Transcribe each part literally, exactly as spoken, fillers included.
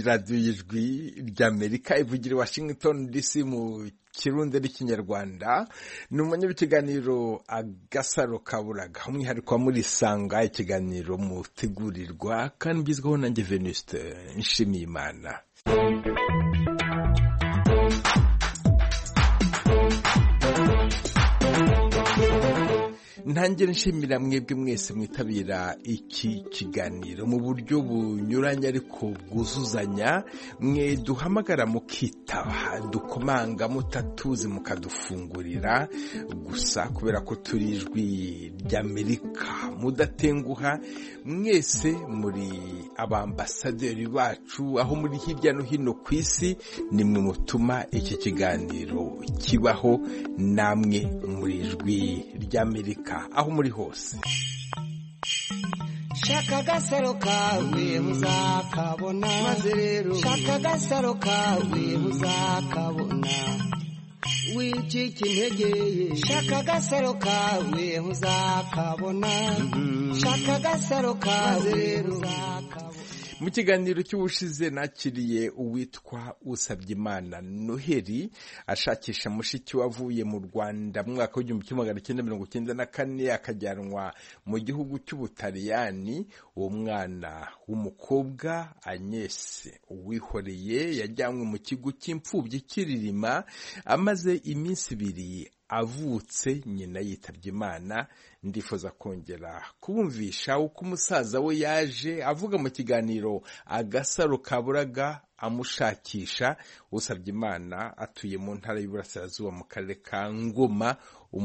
radiyo y'ijwi ry'Amerika ivugira i Washington D C mu Kirundi n'ikinyarwanda. Ni umwanya w'ikiganiro Agasaro Kaburaga, umwihariko wa Murisanga, ikiganiro mutegurirwa kandi ngizweho nanjye Venuste Nshimiyimana. Ntangire nshimira mwebwe mwese mwitabira iki kiganiro mu buryo bunyuranye ariko bwuzuzanya. Mwe duhamagara mukitaba, dukomanga mutatuzi mukadufungurira gusa kubera ko turi ijwi ry'Amerika. Mudatenguha mwese muri abambasaderi bacu aho muri hirya no hino ku isi, nimwe mutuma iki kiganiro kibaho, namwe muri ijwi ry'Amerika aho muri hose. Shaka agasaro kawe muzakabona, maze rero shaka agasaro kawe muzakabona, wicika intege. Shaka agasaro kawe muzakabona, shaka agasaro kawe muzakabona. Mu kiganiro cy'ubushize nakiriye uwitwa Usabyimana Noheli ashakisha mushiki wavuye mu Rwanda mu mwaka w'igihumbi kimwe magana cyenda mirongo cyenda na kane akajyanwa mu gihugu cy'Ubutaliyani. Uwo mwana w'umukobwa Agnes Uwihoreye yajyanywe mu kigo cy'imfubyi Kiririma, amaze iminsi ibiri avutse nyina yitabye Imana. Ndifuza kongera kubumvisha uko umusaza we yaje avuga mu kiganiro Agasaro Kaburaga amushakisha. Usabyimana atuye mu ntara y'Iburasirazuba mu karere ka Ngoma,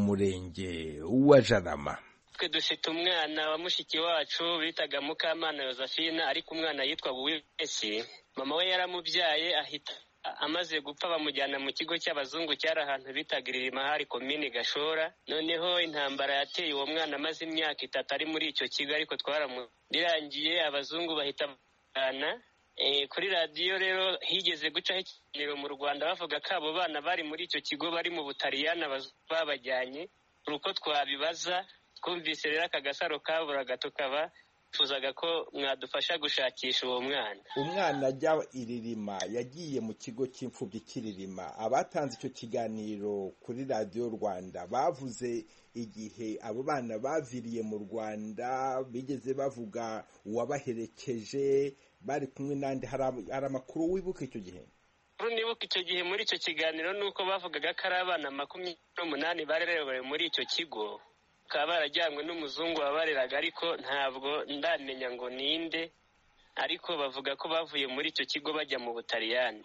umurenge wa Jarama. Twe dufite umwana wa mushiki wacu bitaga Mukamana Josephine, ariko umwana yitwa Buwesi. Mama we yaramubyaye, ahita amaze gupfa bamujyana mu kigo cy'abazungu cyari ahantu bitaga Iririma, hari komini Gashora. Noneho intambara yateye uwo mwana amaze imyaka itatu ari muri icyo kigo, ariko twaramurangiye abazungu bahita bana. E, kuri radiyo rero higeze gucaho ikiganiro mu Rwanda bavuga ko abo bana bari muri icyo kigo bari mu Butaliyani babajyanye. Uko twabibaza twumvise rero aka Gasaro Kaburaga, tukaba tuzaga ko mwadufasha gushakisha uwo mwana. Umwana ajya Iririma, yagiye mu kigo cy'imfubyi Kiririma. Abatanze icyo kiganiro kuri radiyo Rwanda bavuze igihe abo bana baviriye mu Rwanda, bigeze bavuga uwabaherekeje, bari kumwe nande. Hari amakuru wibuka icyo gihe? Nibuka icyo gihe muri icyo kiganiro nuko bavugaga ko ari abana makumyabiri n'umunani barerewe muri icyo kigo, bakaba barajyanywe n'umuzungu wabareraga, ariko ntabwo ndamenya ngo ninde, ariko bavuga ko bavuye muri icyo kigo bajya mu Butaliyani.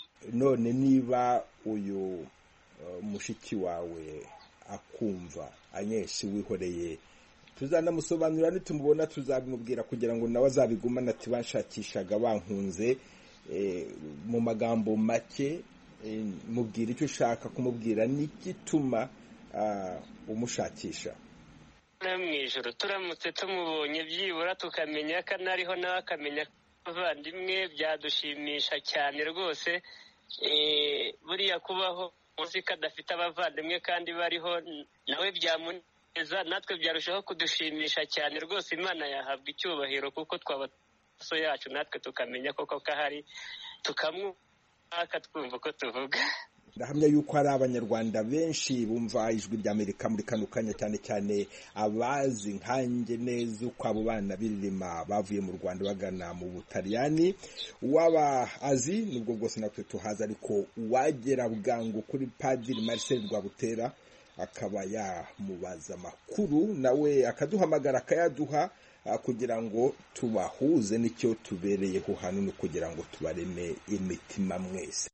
None niba uyu uh, mushiki wawe akumva, Agnes Uwihoreye, tuzanamusobanurira nitumubona, tuzabimubwira kugira ngo nawe azabigumana ati banshakishaga bankunze. E, mu magambo make, e, mubwira icyo ushaka kumubwira n'igituma uh, umushakisha. mu ijoro turamutse tumubonye byibura tukamenya ko anariho nawe akamenya abavandimwe, byadushimisha cyane rwose. Buriya kubaho uzi ko adafite abavandimwe kandi bariho nawe byamuneza, natwe byarushaho kudushimisha cyane rwose. Imana yahabwa icyubahiro kuko twaba so yacu natwe tukamenya koko ko ahari, tukamwaka twumva uko tuvuga. Ndahamya yuko hari abanyarwanda benshi bumva ijwi ry'Amerika muri kano kanya, cyane cyane abazi nkanjye neza uko abo bana Biririma bavuye mu Rwanda bagana mu Butaliyani. Waba azi nubwo bwose natwe tuhaza, ariko uwagera bwangu kuri Padiri Marcel Rwabutera akaba yamubaza amakuru, nawe akaduhamagara akayaduha, kugira ngo tubahuze n'icyo tubereyeho hano, no kugira ngo tubareme imitima mwese.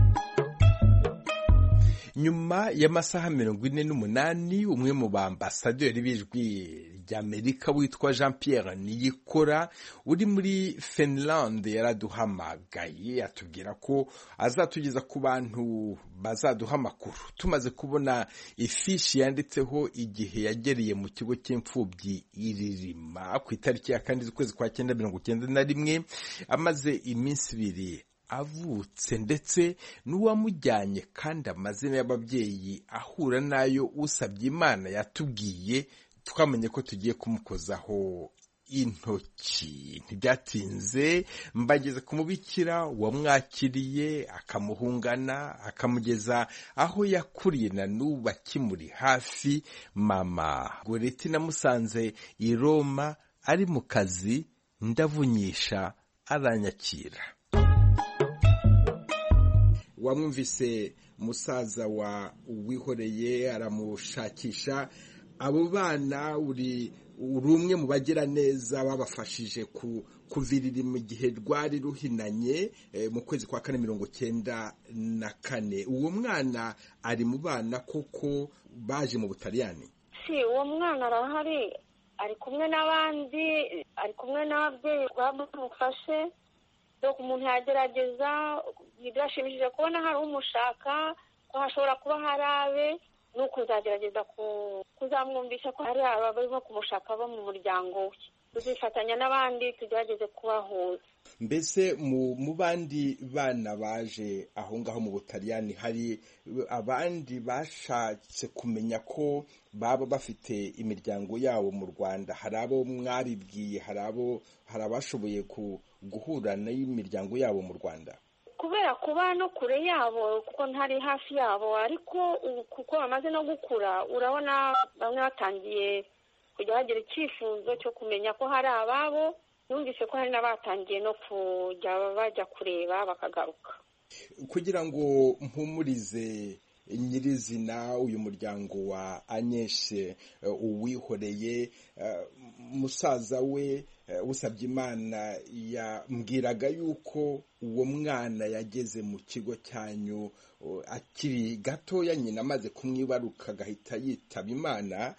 Nyuma y'amasaha mirongo ine n'umunani, umwe mu bambasaderi b'ijwi ry'Amerika witwa Jean Pierre Niyikora uri muri Finland yaraduhamagaye atubwira ko azatugeza ku bantu bazaduha amakuru. Tumaze kubona ifishi yanditseho igihe yagereye mu kigo cy'imfubyi Iririma ku itariki ya kane z'ukwezi kwa cyenda mirongo cyenda na rimwe, amaze iminsi ibiri avutse, ndetse n'uwamujyanye kandi amazina y'ababyeyi ahura nayo Usabyimana yatubwiye, twamenye ko tugiye kumukozaho intoki. Ntibyatinze mbageze ku mubikira wamwakiriye akamuhungana akamugeza aho yakuriye na n'ubu akimuri hafi. Mama Goreti namusanze i Roma ari mu kazi, ndavunyisha aranyakira. Wamwumvise musaza wa Uwihoreye aramushakisha. Abo bana uri uri umwe mu bagira neza babafashije kuvirira mu gihe rwari ruhinanye mu kwezi kwa kane mirongo cyenda na kane. Uwo mwana ari mu bana koko baje mu Butaliyani? Si, uwo mwana arahari, ari kumwe n'abandi, ari kumwe n'ababyeyi bamufashe. Doko umuntu yagerageza, birashimishije kubona hari umushaka, ko hashobora kuba hari abe, nuko uzagerageza kuzamwumvisha ko hari abarimo kumushaka bo mu muryango we. Tuzifatanya n'abandi tugerageze kubahuza. Mbese mu bandi bana baje aho ngaho mu Butaliyani hari abandi bashatse kumenya ko baba bafite imiryango yabo mu Rwanda? Hari abo mwabibwiye? Hari abo hari abashoboye guhura n'imiryango yabo mu Rwanda? Kubera kuba no kure yabo kuko ntari hafi yabo, ariko kuko bamaze no gukura urabona bamwe batangiye kujya bagira icyifuzo cyo kumenya ko hari ababo. Numvise ko hari n'abatangiye no kujya bajya kureba bakagaruka. Kugira ngo mpumurize nyirizina uyu muryango wa Anyeshe Uwihoreye, musaza we Usabyimana yambwiraga yuko uwo mwana yageze mu kigo cyanyu akiri gatoya, nyina amaze kumwibaruka agahita yitaba Imana.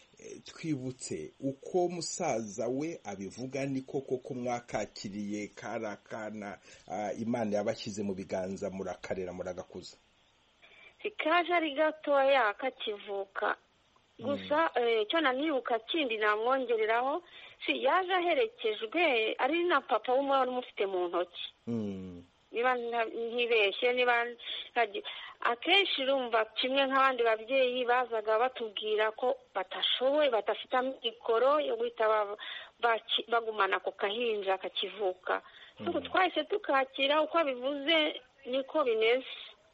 Twibutse uko musaza we abivuga, ni koko ko mwakakiriye karakana Imana yabashyize mu biganza murakarera muragakuza? Sikaje ari gatoya kakivuka gusa. Icyo nanibuka kindi namwongereraho, si yaje aherekejwe ari na papa w'umwana umufite mu ntoki. Niba ntibeshye, niba akenshi urumva kimwe nk'abandi babyeyi bazaga batubwira ko batashoboye, badafite amikoro yo guhita bagumana ako kahinja kakivuka. So twahise tukakira uko bivuze niko bimeze.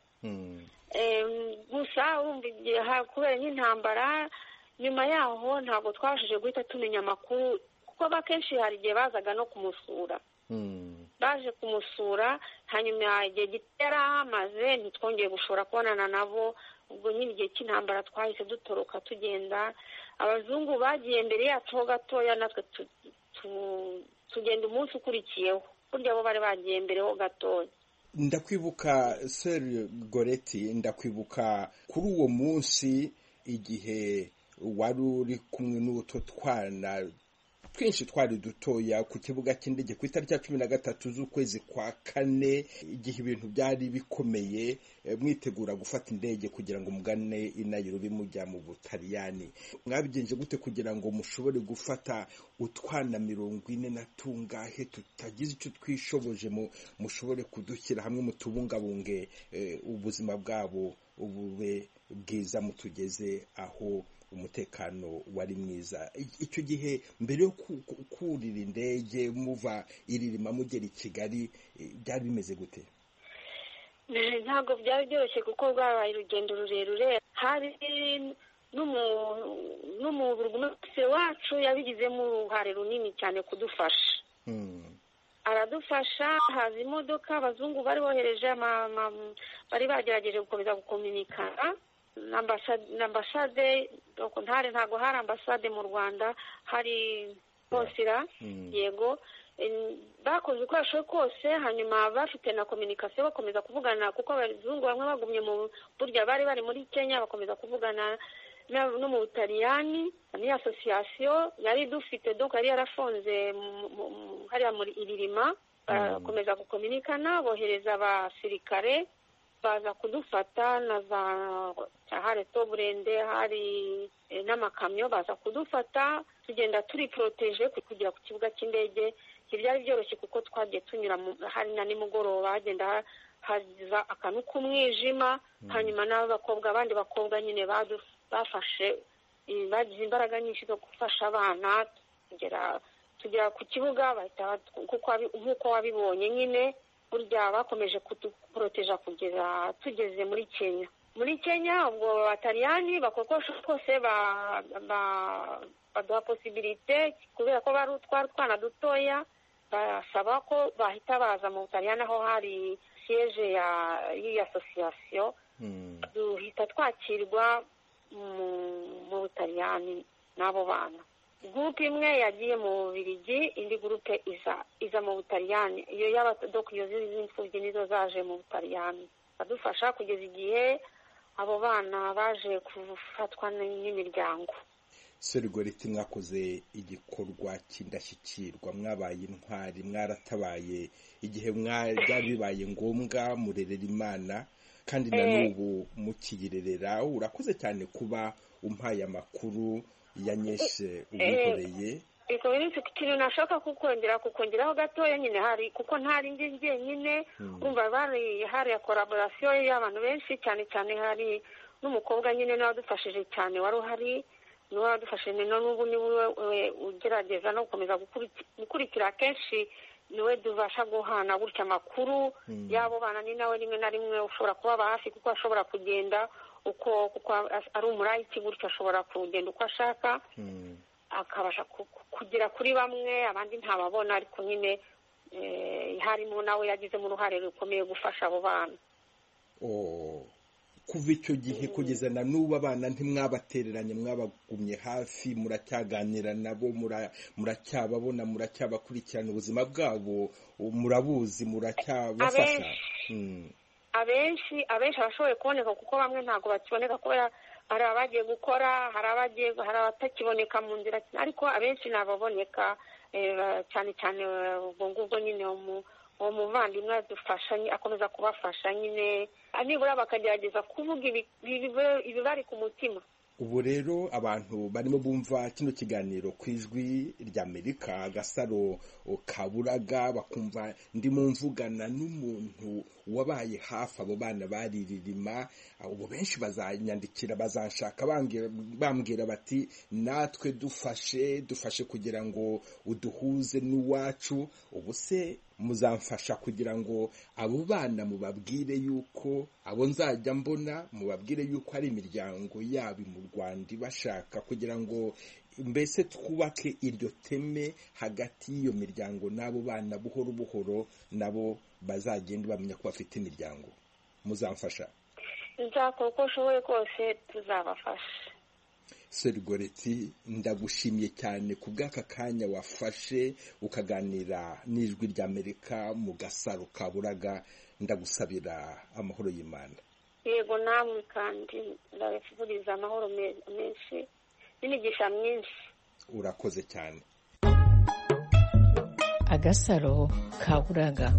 Gusa urumva igihe kubera nk'intambara nyuma yaho ntabwo twabashije guhita tumenya amakuru, kuko akenshi hari igihe bazaga no kumusura. Baje kumusura hanyuma igihe gito yari ahamaze ntitwongeye gushobora kubonana nabo. Ubwo nyine igihe cy'intambara twahise dutoroka tugenda. Abazungu bagiye mbere yacu ho gatoya, natwe tugenda umunsi ukurikiyeho. Burya bo bari bagiye mbere ho gatoya. Ndakwibuka Sir Goreti, ndakwibuka kuri uwo munsi igihe wari uri kumwe n'uto twana twinshi twari dutoya ku kibuga cy'indege ku itariki ya cumi na gatatu z'ukwezi kwa kane, igihe ibintu byari bikomeye mwitegura gufata indege kugira ngo mugane i Nairobi mujya mu Butaliyani. Mwabigenje gute kugira ngo mushobore gufata utwana mirongo ine na tungahe tutagize icyo twishoboje mushobore kudushyira hamwe mutubungabunge ubuzima bwabo ubube bwiza, mutugeze aho umutekano wari mwiza? Icyo gihe mbere yo kurira indege muva iririma mugera i Kigali byari bimeze gute? Ntabwo byari byoroshye kuko rwabaye urugendo rurerure. Hari n'umuburugumesitiri wacu yabigizemo uruhare runini cyane kudufasha. Aradufasha, haza imodoka, abazungu bari bohereje bari bagerageje gukomeza gukominikana n'ambasade. Ntare ntabwo hari ambasade mu Rwanda, hari konsira. Yego, bakoze uko bashoboye kose, hanyuma bafite na kominikasiyo bakomeza kuvugana, kuko abazungu bamwe bagumye mu burya bari bari muri Kenya, bakomeza kuvugana no mu Butaliyani. Ni asosiyasiyo yari dufite, donc yari yarafonze hariya muri iririma, bakomeza gukominikana, bohereza abasirikare baza kudufata na za hari Toburende, hari n'amakamyo baza kudufata. Tugenda turi protege kugera ku kibuga cy'indege. Ibyari byoroshye kuko twagiye tunyura hari na nimugoroba, hagenda haza akantu k'umwijima. Hanyuma n'abakobwa abandi bakobwa nyine bafashe bagize imbaraga nyinshi zo gufasha abana, tugera tugera ku kibuga bahita nk'uko wabibonye nyine burya bakomeje kuduporoteja kugeza tugeze muri Kenya muri Kenya ubwo abataliyani bakokosha kose baduha posibilite kubera ko bari utwara utwana dutoya basaba ko bahita baza mu Butaliyani aho hari siyeje y'iyi asosiyasiyo duhita twakirwa mu Butaliyani n'abo bana gurupe imwe yagiye mu Bubiligi indi gurupe iza iza mu Butaliyani iyo y'abadokiyo z'imfubyi nizo zaje mu Butaliyani badufasha kugeza igihe abo bana baje kufatwa n'imiryango. Serigoreti mwakoze igikorwa cy'indashyikirwa mwabaye intwari mwaratabaye igihe byari bibaye ngombwa murerera Imana kandi na n'ubu mukiyirerera urakoze cyane kuba umpaye amakuru yanyeshe ubihoreye. Iko bintu kintu nashaka kukongera kukongeraho gatoya nyine hari kuko ntari ndi njyenyine umva bari hari ya collaboration y'abantu benshi cyane cyane hari n'umukobwa nyine nawadufashije cyane wari uhari niwe wadufashije no n'ubu niwe ugerageza no gukomeza gukurikira kenshi niwe dubasha guhana gutya amakuru y'abo bana ni nawe rimwe na rimwe ushobora kubaba hafi kuko ashobora kugenda uko kuko ari umurayiki gutya ashobora kugenda uko ashaka akabasha kugira kuri bamwe abandi ntababona ariko nyine harimo nawe yagizemo uruhare rukomeye gufasha abo bana. Kuva icyo gihe kugeza na n'ubu abana ntimwabatereranye mwabagumye hafi muracyaganira nabo muracyababona muracyabakurikirana ubuzima bwabo murabuzi muracyabafasha. Abenshi abenshi abashoboye kuboneka kuko bamwe ntabwo bakiboneka kubera hari abagiye gukora hari abagiye hari abatakiboneka mu nzira ariko abenshi nababoneka cyane cyane ubwo ngubwo nyine uwo muvandimwe adufasha akomeza kubafasha nyine nibura bakagerageza kuvuga ibibari ku mutima. Ubu rero abantu barimo bumva kino kiganiro ku ijwi ry'Amerika Gasaro Kaburaga bakumva ndimo mvugana n'umuntu wabaye hafi abo bana bariririma ubu benshi bazanyandikira bazanshaka bambwira bati natwe dufashe dufashe kugira ngo uduhuze n'uwacu ubu se muzamfasha kugira ngo abo bana mubabwire yuko abo nzajya mbona mubabwire yuko ari imiryango yabo mu Rwanda bashaka kugira ngo mbese twubake iryo teme hagati y'iyo miryango n'abo bana buhoro buhoro nabo bazagenda bamenya ko bafite imiryango muzamfasha. Nzakora uko ushoboye kose tuzabafasha. Serigoreti ndagushimiye cyane ku bw'aka kanya wafashe ukaganira n'ijwi ry'Amerika mu Gasaro Kaburaga ndagusabira amahoro y'Imana. Yego namwe kandi ndabifuriza amahoro menshi n'imigisha myinshi. Urakoze cyane. Agasaro Kaburaga.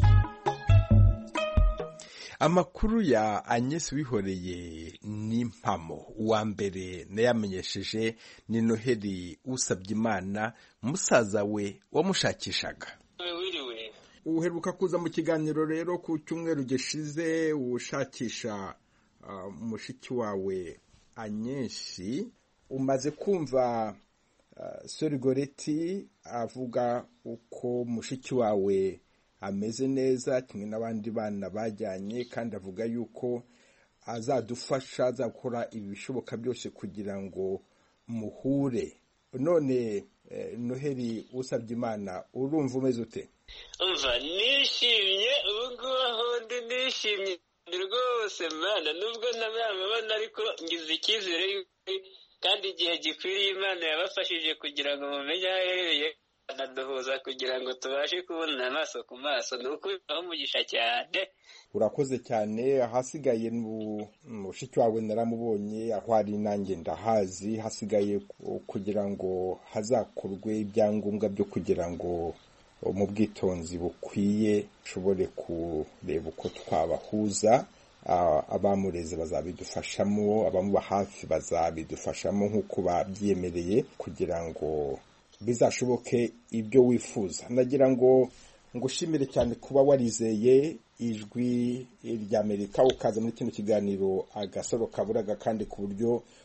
Amakuru ya Agnes Wihoreye n'impamo uwa mbere nayamenyesheje ni Noheli Usabyimana musaza we wamushakishaga. Wiriwe uheruka kuza mu kiganiro rero ku cyumweru gishize ushakisha mushiki wawe Agnes umaze kumva Serigoreti avuga uko mushiki wawe ameze neza kimwe n'abandi bana bajyanye kandi avuga yuko azadufasha azakora ibishoboka byose kugira ngo muhure. None Noheli Usabyimana urumva umeze ute? Umva nishimye ubu ngubu aho ndi nishimye rwose mana nubwo ntabamabona ariko ngize icyizere kandi igihe gikwiriye Imana yabafashije kugira ngo mumenye aho aherereye anaduhuza kugira ngo tubashe kubona amaso ku maso ni ukuri aho umugisha cyane. Urakoze cyane. Hasigaye mushiki wawe naramubonye aho ari nanjye ndahazi hasigaye kugira ngo hazakorwe ibyangombwa byo kugira ngo mu bwitonzi bukwiye ushobore kureba uko twabahuza. Abamureze bazabidufashamo abamuba hafi bazabidufashamo nk'uko babyemereye kugira ngo bizashoboke ibyo wifuza. Nagira ngo ngushimire cyane kuba warizeye ijwi ry'Amerika ukaza muri kino kiganiro Agasaro Kaburaga kandi ku buryo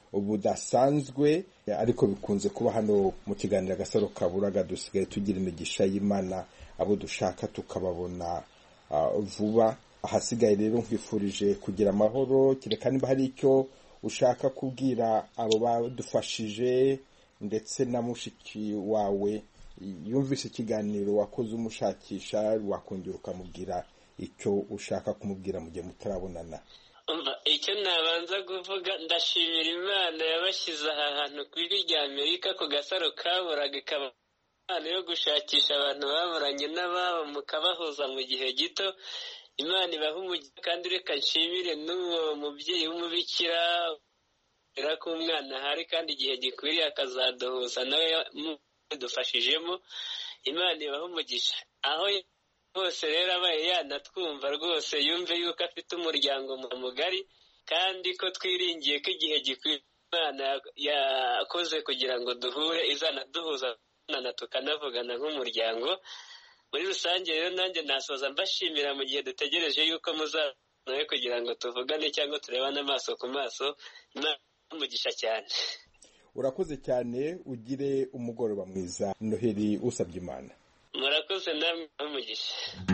budasanzwe ariko bikunze kuba hano mu kiganiro Agasaro Kaburaga dusigaye tugira imigisha y'Imana abo dushaka tukababona vuba. Ahasigaye rero nkwifurije kugira amahoro, kereka niba hari icyo ushaka kubwira abo badufashije ndetse na mushiki wawe yumvise ikiganiro wakoze umushakisha, wakongera ukamubwira icyo ushaka kumubwira mu gihe mutarabonana. Icyo nabanza kuvuga, ndashimira Imana yabashyize aha hantu ku ijwi rya Amerika ku Gasaro Kaburaga, ikaba Imana yo gushakisha abantu baburanye n'ababo mukabahuza mu gihe gito. Imana ibaha umugisha, kandi reka nshimire n'uwo mubyeyi w'umubikira era ko umwana ahari kandi igihe gikwiriye akazaduhuza nawe mudufashijemo. Imana ibaha umugisha aho hose rero abaye yanatwumva rwose yumve yuko afite umuryango mugari kandi ko twiringiye ko igihe gikwiriye Imana yakoze kugira ngo duhure izanaduhuza na tukanavugana nk'umuryango. Muri rusange rero nanjye nasoza mbashimira mu gihe dutegereje yuko muzanawe kugira ngo tuvugane cyangwa turebane amaso ku maso. Imana umugisha cyane. Urakoze cyane, ugire umugoroba mwiza. Noheli usabye Imana. Murakoze namwe umugisha.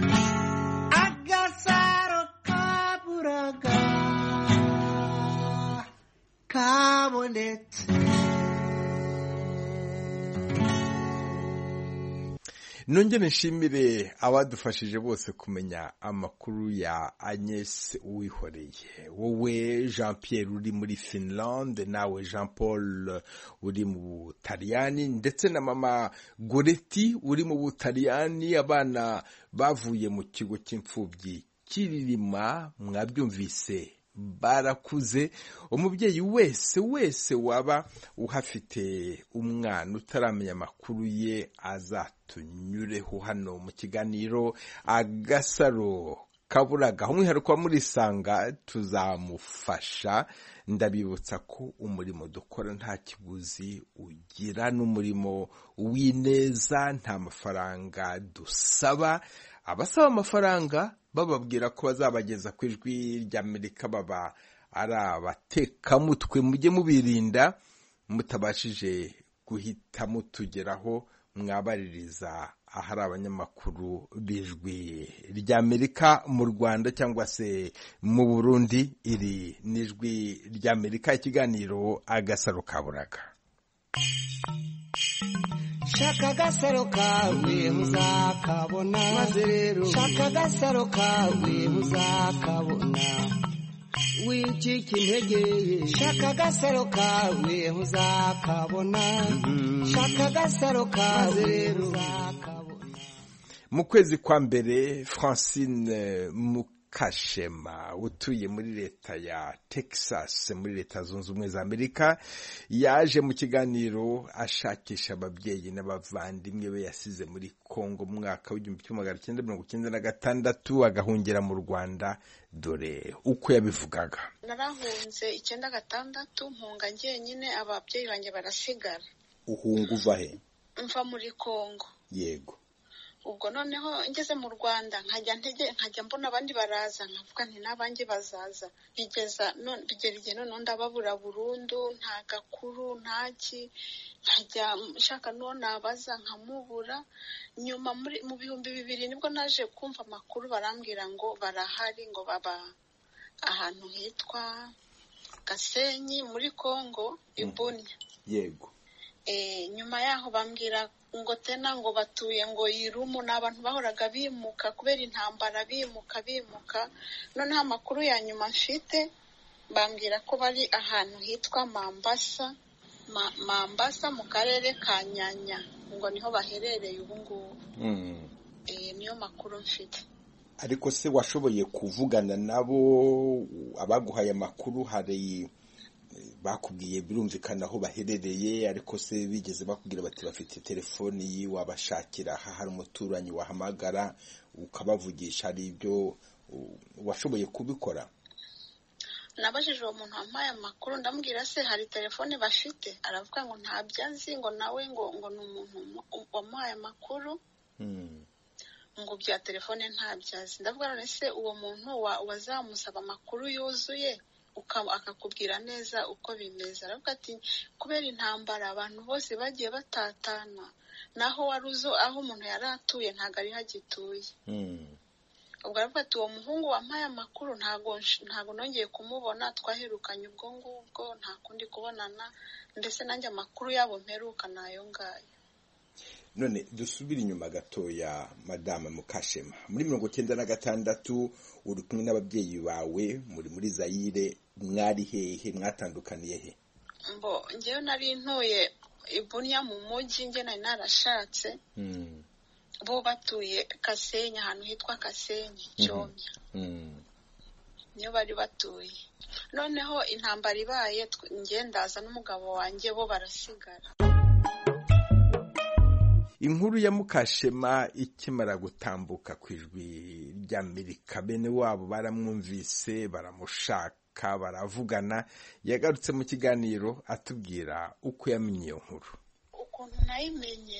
Agasaro Kaburaga kabonetse. Nongere nshimire abadufashije bose kumenya amakuru ya Agnes Uwihoreye. Wowe Jean Pierre uri muri Finland, nawe Jean Paul uri mu Butaliyani, ndetse na mama Goretti uri mu Butaliyani. Abana bavuye mu kigo cy'imfubyi Kiririma, mwabyumvise barakuze. Umubyeyi wese wese waba uhafite umwana utaramenya amakuru ye azatunyureho hano mu kiganiro Agasaro Kaburaga. Umwihariko wa murisanga tuzamufasha. Ndabibutsa ko umurimo dukora nta kiguzi ugira, n'umurimo w'ineza, nta mafaranga dusaba. Abasaba amafaranga bababwira ko bazabageza ku ijwi ry'Amerika baba ari abatekamutwe. Mujye mubirinda, mutabashije guhita mutugeraho mwabaririza ahari abanyamakuru b'ijwi ry'Amerika mu Rwanda cyangwa se mu Burundi. Iri n'ijwi ry'Amerika, ikiganiro Agasaro Kaburaga. Shaka Agasaro kawe muzakabona, maze rero shaka Agasaro kawe muzakabona. Wicika intege, shaka Agasaro kawe muzakabona. Shaka Agasaro kawe rero muzakabona. Mu kwezi kwa mbere, Francine Mukashema utuye muri leta ya Texas muri leta zunze ubumwe za Amerika yaje mu kiganiro ashakisha ababyeyi n'abavandimwe be yasize muri Kongo mu mwaka w'igihumbi kimwe magana cyenda mirongo icyenda na gatandatu agahungira mu Rwanda. Dore uko yabivugaga. Narahunze icyenda gatandatu mpunga njyenyine, ababyeyi banjye barasigara. Uhunga uva he? Mva muri Kongo. Yego. Ubwo noneho ngeze mu Rwanda nkajya ntege nkajya mbona abandi baraza, nkavuga nti n'abanjye bazaza. Bigeza none bigera igihe none ndababura burundu, nta gakuru ntaki, nkajya nshaka no nabaza nkamubura. Nyuma muri mu bihumbi bibiri nibwo naje kumva amakuru, barambwira ngo barahari, ngo baba ahantu hitwa Gasenyi muri Kongo Ibunya. Yego. Eh nyuma yaho bambwira ngo tena ngo batuye ngo Irumu, n'abantu bahoraga bimuka kubera intambara, bimuka bimuka. Noneho amakuru ya nyuma mfite bambwira ko bari ahantu hitwa Mambasa, Ma, Mambasa mu karere ka Nyanya, ngo niho baherereye ubu ngubu. Mm. Eh niyo makuru mfite. Ariko se washoboye kuvugana nabo? Abaguhaye amakuru hari bakubwiye birumvikana aho baherereye, ariko se bigeze bakubwira bati bafite telefoni yi wabashakira aha hari umuturanyi wahamagara ukabavugisha? Ari ibyo washoboye kubikora? Nabajije uwo muntu wampaye amakuru, ndambwira se hari telefone bafite? Aravuga ngo ntabyazi, ngo nawe ngo ngo ni umuntu wamuhaye amakuru. Mm. Ngo bya telefone ntabyazi. Ndavuga none se uwo muntu wazamusaba amakuru yuzuye akakubwira neza uko bimeze. Aravuga ati kubera intambara abantu bose bagiye batatana, naho wari uzo aho umuntu yari atuye ntabwo ari hagituye. ubwo aravuga ati uwo muhungu wampaye amakuru ntabwo ntabwo nongeye kumubona, twaherukanye ubwo ngubwo nta kundi kubonana, ndetse nanjye amakuru yabo mperuka nayo ngayo. None dusubire inyuma gatoya Madame Mukashema, muri mirongo cyenda na gatandatu uri kumwe n'ababyeyi bawe muri muri Zaire, mwari hehe, mwatandukaniye he? Mbo ngewe nari ntuye Ibunia mu mujyi, nge nari narashatse, mm. bo batuye Kasenyi, ahantu hitwa Kasenyi Cyomya. mm. niyo bari batuye. Noneho intambara ibaye nge ndaza n'umugabo wanjye, bo barasigara. Inkuru ya Mukashema ikimara gutambuka ku ijwi ry'Amerika, bene wabo baramwumvise, baramushaka, baravugana. Yagarutse mu kiganiro atubwira uko yamenye iyo nkuru. Ukuntu nayimenye,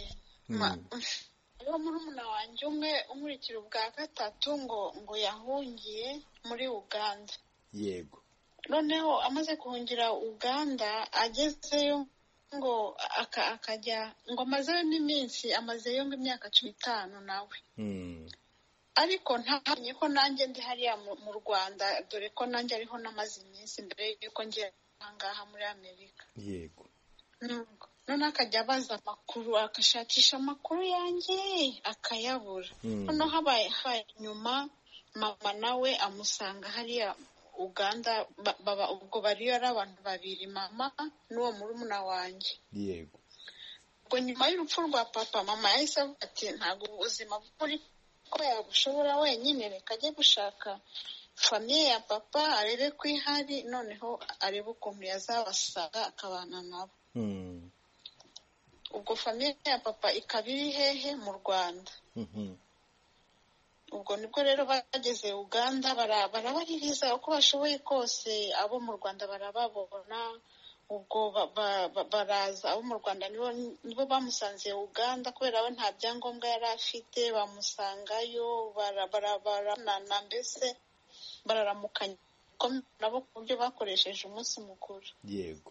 uwo murumuna wanjye umwe umurikira ubwa gatatu ngo ngo yahungiye muri Uganda. Yego. Noneho amaze kuhungira Uganda, agezeyo ngo akajya ngo amazeyo n'iminsi, amazeyo nk'imyaka cumi n'itanu nawe. mm. Ariko ntamenye ko nanjye ndi hariya mu Rwanda, dore ko nanjye ariho namaze iminsi mbere yuko ngiye ahangaha muri Amerika. Yego. none akajya abaza amakuru, akashakisha amakuru yanjye akayabura. noneho habaye habaye nyuma, mama nawe amusanga hariya Uganda, baba ubwo bariyo ari abantu babiri, mama n'uwo murumuna wanjye. Yego. Ubwo nyuma y'urupfu rwa papa, mama yahise avuga ati ntabwo ubuzima buri ko yabushobora wenyine, reka ajye gushaka famiye ya papa arebe ko ihari, noneho arebe ukuntu yazabasanga akabana nabo. mm. Ubwo famiye ya papa ikaba iri hehe? Mu Rwanda. mm-hmm. Ubwo nibwo rero bageze Uganda, barabaririza uko bashoboye kose, abo mu Rwanda barababona. Ubwo baraza, abo mu Rwanda nibo bamusanze Uganda, kubera we nta byangombwa yari afite, bamusangayo, barabarana, mbese bararamukanya nabo ku buryo bakoresheje umunsi mukuru. Yego.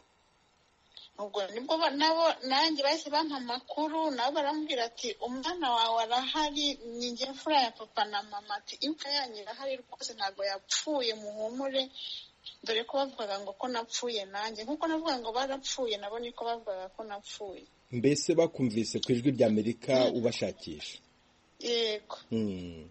Ubwo nibwo nabo nanjye bahise bampa amakuru, nabo baramubwira ati umwana wawe arahari, ni njye mfura ya papa na mama, ati imfura yanyu irahari rwose, ntabwo yapfuye, muhumure. Dore ko bavugaga ngo ko napfuye nanjye, nkuko navuga ngo barapfuye, nabo niko bavugaga ko napfuye. Mbese bakumvise ku ijwi ry'Amerika ubashakisha? Yego. mm.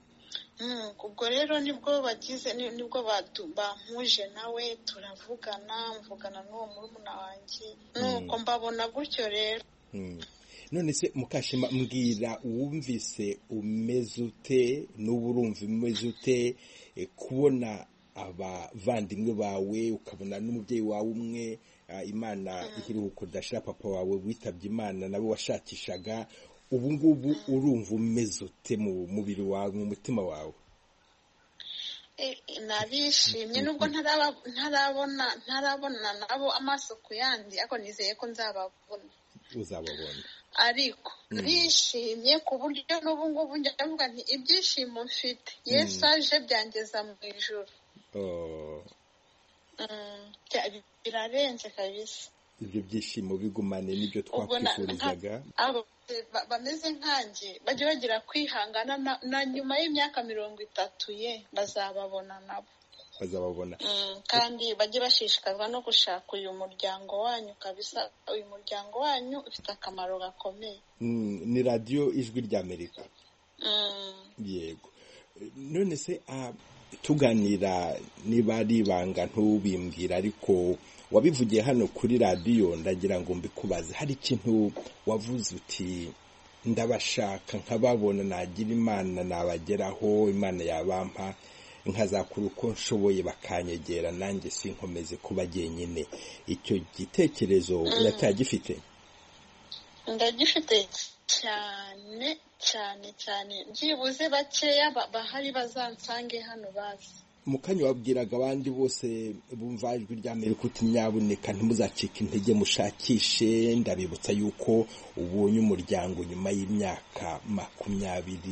Mm, ubwo rero nibwo bagize nibwo bampuje nawe, turavugana, mvugana n'uwo murumuna wanjye, nuko mbabona gutyo rero. mm. None se Mukashema, mbwira uwumvise umeze ute, n'ubu urumva umeze ute, e, kubona abavandimwe bawe, ukabona n'umubyeyi wawe umwe, Imana ihiruko dashira, papa wawe witabye Imana nawe washakishaga, ubu ngubu urumva umeze ute mu mubiri wawe, mu mutima wawe? Narishimye nubwo ntarabona ntarabona nabo amaso ku yandi, ariko nizeye ko nzababona. Uzababona. Ariko nishimye ku buryo n'ubu ngubu ndavuga nti ibyishimo mfite, Yesu aje byangeza mu ijuru. Oh. Mm, birarenze kabisa. Ibyo byishimo bigumane n'ibyo twakwifurizaga. Abo bameze nkanjye bajye bagira kwihangana, na nyuma y'imyaka mirongo itatu ye bazababona nabo. Bazababona. Mm, kandi bajye bashishikazwa no gushaka uyu muryango wanyu kabisa. Uyu muryango wanyu ufite akamaro gakomeye. Mm, ni radio Ijwi ry'Amerika. Mm. Yego. None se a tuganira niba ari ibanga ntubimbwira, ariko wabivugiye hano kuri radio, ndagira ngo mbikubaze, hari ikintu wavuze uti ndabashaka nkababona, nagira Imana nabageraho, Imana yabampa nkazakura uko nshoboye bakanyegera, nanjye sinkomeze kuba jyenyine. Icyo gitekerezo uratagifite? Ndagifite cyane cyane cyane, byibuze bakeya bahari bazansange hano bazi. Mukanya wabwiraga abandi bose bumva Ijwi ry'Amerika uti nyabuneka ntimuzacike intege, mushakishe. Ndabibutsa yuko ubonye umuryango nyuma y'imyaka makumyabiri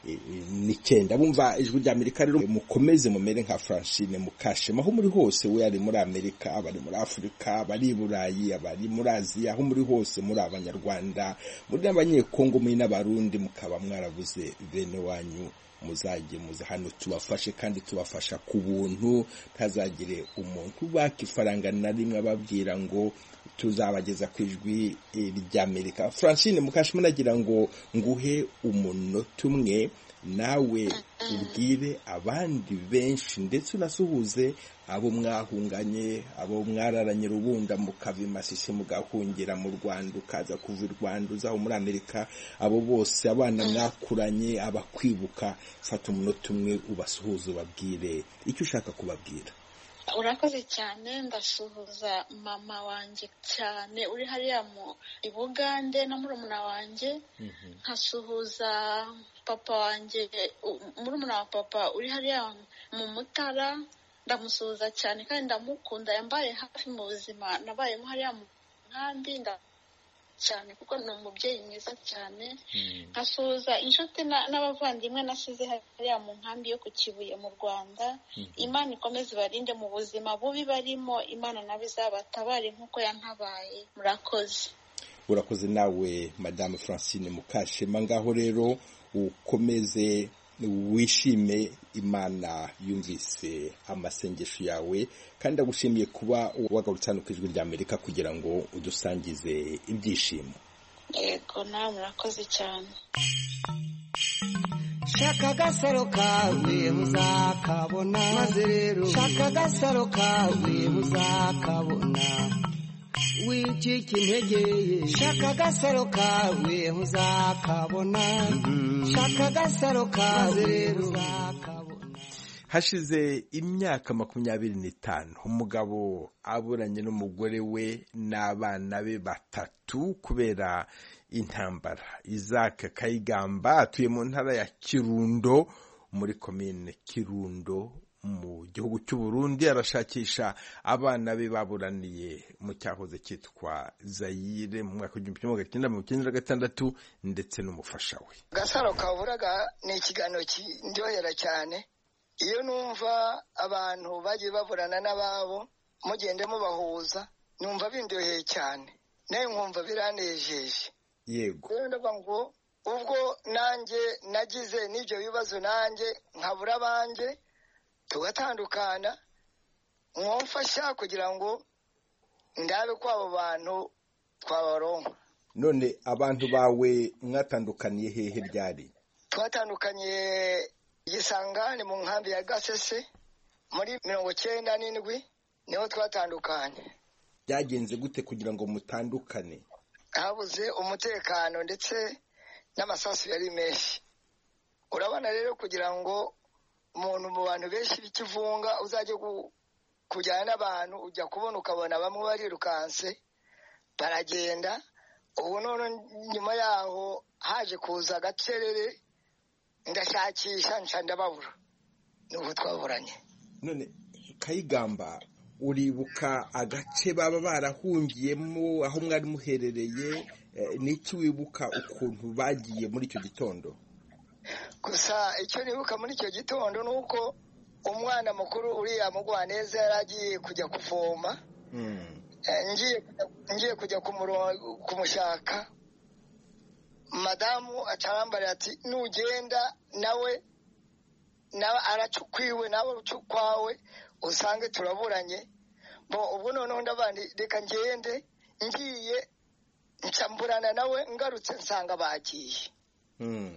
n'icyenda. Bumva ijwi rya Amerika rero mukomeze mumere nka Francine Mukashema aho muri hose, we ari muri Amerika, abari muri Afurika, abari i Burayi, abari muri Aziya, aho muri hose muri abanyarwanda, muri abanyekongo, muri n'abarundi, mukaba mwarabuze bene wanyu, muzajye muza hano tubafashe kandi tubafasha ku buntu, ntazagire umuntu baka ifaranga na rimwe ababwira ngo tuzabageza ku ijwi rya Amerika. Francine Mukashema, nagira ngo nguhe umunota umwe nawe ubwire abandi benshi ndetse unasuhuze abo mwahunganye, abo mwararanye rubunda mukava Masisi mugahungira mu Rwanda, ukaza kuva i Rwanda uzaho muri Amerika, abo bose abana mwakuranye, abakwibuka. Fata umunota umwe ubasuhuze, ubabwire icyo ushaka kubabwira. Urakoze cyane. Ndasuhuza mama wanjye cyane uri hariya mu Bugande na murumuna wanjye, nkasuhuza papa wanjye, murumuna wa papa uri hariya mu Mutara, ndamusuhuza cyane kandi ndamukunda, yambaye hafi mu buzima nabayemo hariya mu nkambi cyane kuko ni umubyeyi mwiza cyane. nkasuhuza inshuti n'abavandimwe nasize hariya mu nkambi yo ku Kibuye mu Rwanda. Imana ikomeze ibarinde mu buzima bubi barimo, Imana nawe izabatabare nk'uko yantabaye. Murakoze. Urakoze nawe Madame Francine Mukashema. Ngaho rero ukomeze wishime, Imana yumvise amasengesho yawe kandi agushimiye kuba wagarutse hano ku ijwi rya Amerika kugira ngo udusangize ibyishimo. Yego, nawe murakoze cyane. Shaka agasaro kawe muzakabona, maze rero shaka agasaro kawe muzakabona, wicika intege, shaka agasaro kawe muzakabona, shaka agasaro kawe rero muzakabona. Hashize imyaka makumyabiri n'itanu umugabo aburanye n'umugore we n'abana be batatu kubera intambara. Isaac Kayigamba atuye mu ntara ya Kirundo muri komine Kirundo mu gihugu cy'u Burundi, arashakisha abana be baburaniye mu cyahoze cyitwa Zaire mu mwaka w'igihumbi kimwe magana cyenda mirongo icyenda na gatandatu ndetse n'umufasha we. Gasaro Kaburaga ni ikiganiro kindyohera cyane. Iyo numva abantu bagiye baburana n'ababo mugende mubahuza, numva bindyoheye cyane, naye nkumva biranejeje. Yego, rero ndavuga ngo ubwo nanjye nagize n'ibyo bibazo nanjye nkabura abanje tugatandukana, mwomfasha kugira ngo ndabe ko abo bantu twabaronka. None abantu bawe mwatandukaniye hehe ryari? Twatandukanye Gisangani mu nkambi ya Gasese muri mirongo cyenda n'indwi niho twatandukanye. Byagenze gute kugira ngo mutandukane? Habuze umutekano ndetse n'amasasu yari menshi. Urabona rero kugira ngo umuntu mu bantu benshi bikivunga uzajye kujyana n'abantu, ujya kubona ukabona bamwe barirukanse baragenda. Ubu none nyuma yaho haje kuza agacerere, ndashakisha nca ndababura, nuko twaburanye. None Kayigamba, uribuka agace baba barahungiyemo aho mwari muherereye? N'iki wibuka ukuntu bagiye muri icyo gitondo? Gusa icyo nibuka muri icyo gitondo nuko umwana mukuru uriya Mugwaneza yaragiye kujya kuvoma. ngiye ngiye kujya kumushaka, madamu acarambara ati nugenda nawe nawe aracukwiwe nawe ucukwawe usange turaburanye. Bo ubwo noneho ndabandi reka ngende, ngiye ncamburana nawe, ngarutse nsanga bagiye. Mm.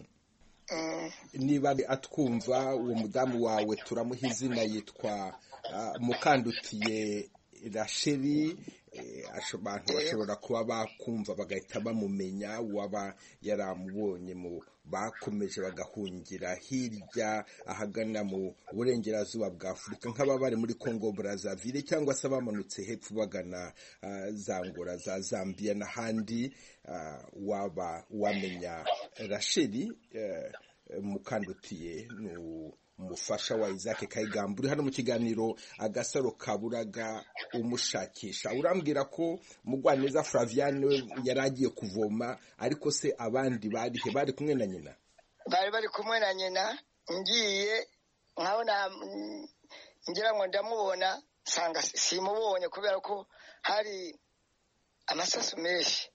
Niba atwumva uwo mudamu wawe turamuha izina, yitwa uh, Mukandutiye Rasheli. Abantu bashobora kuba bakumva bagahita bamumenya, waba yaramubonye mu bakomeje bagahungira hirya ahagana mu burengerazuba bwa Afurika, nk'aba bari muri Congo Brazzaville cyangwa se bamanutse hepfo bagana uh, Zangora za Zambia n'ahandi. Uh, waba wamenya Rasheli uh, Mukandutiye no umufasha wa Isaac Kayigamba, uri hano mu kiganiro Agasaro Kaburaga umushakisha. Urambwira ko Mugwaneza Flaviane yaragiye kuvoma, ariko se abandi bari he? Bari kumwe na nyina? bari bari kumwe na nyina ngiye nkabona ngira ngo ndamubona sanga simubonye kubera ko hari amasasu menshi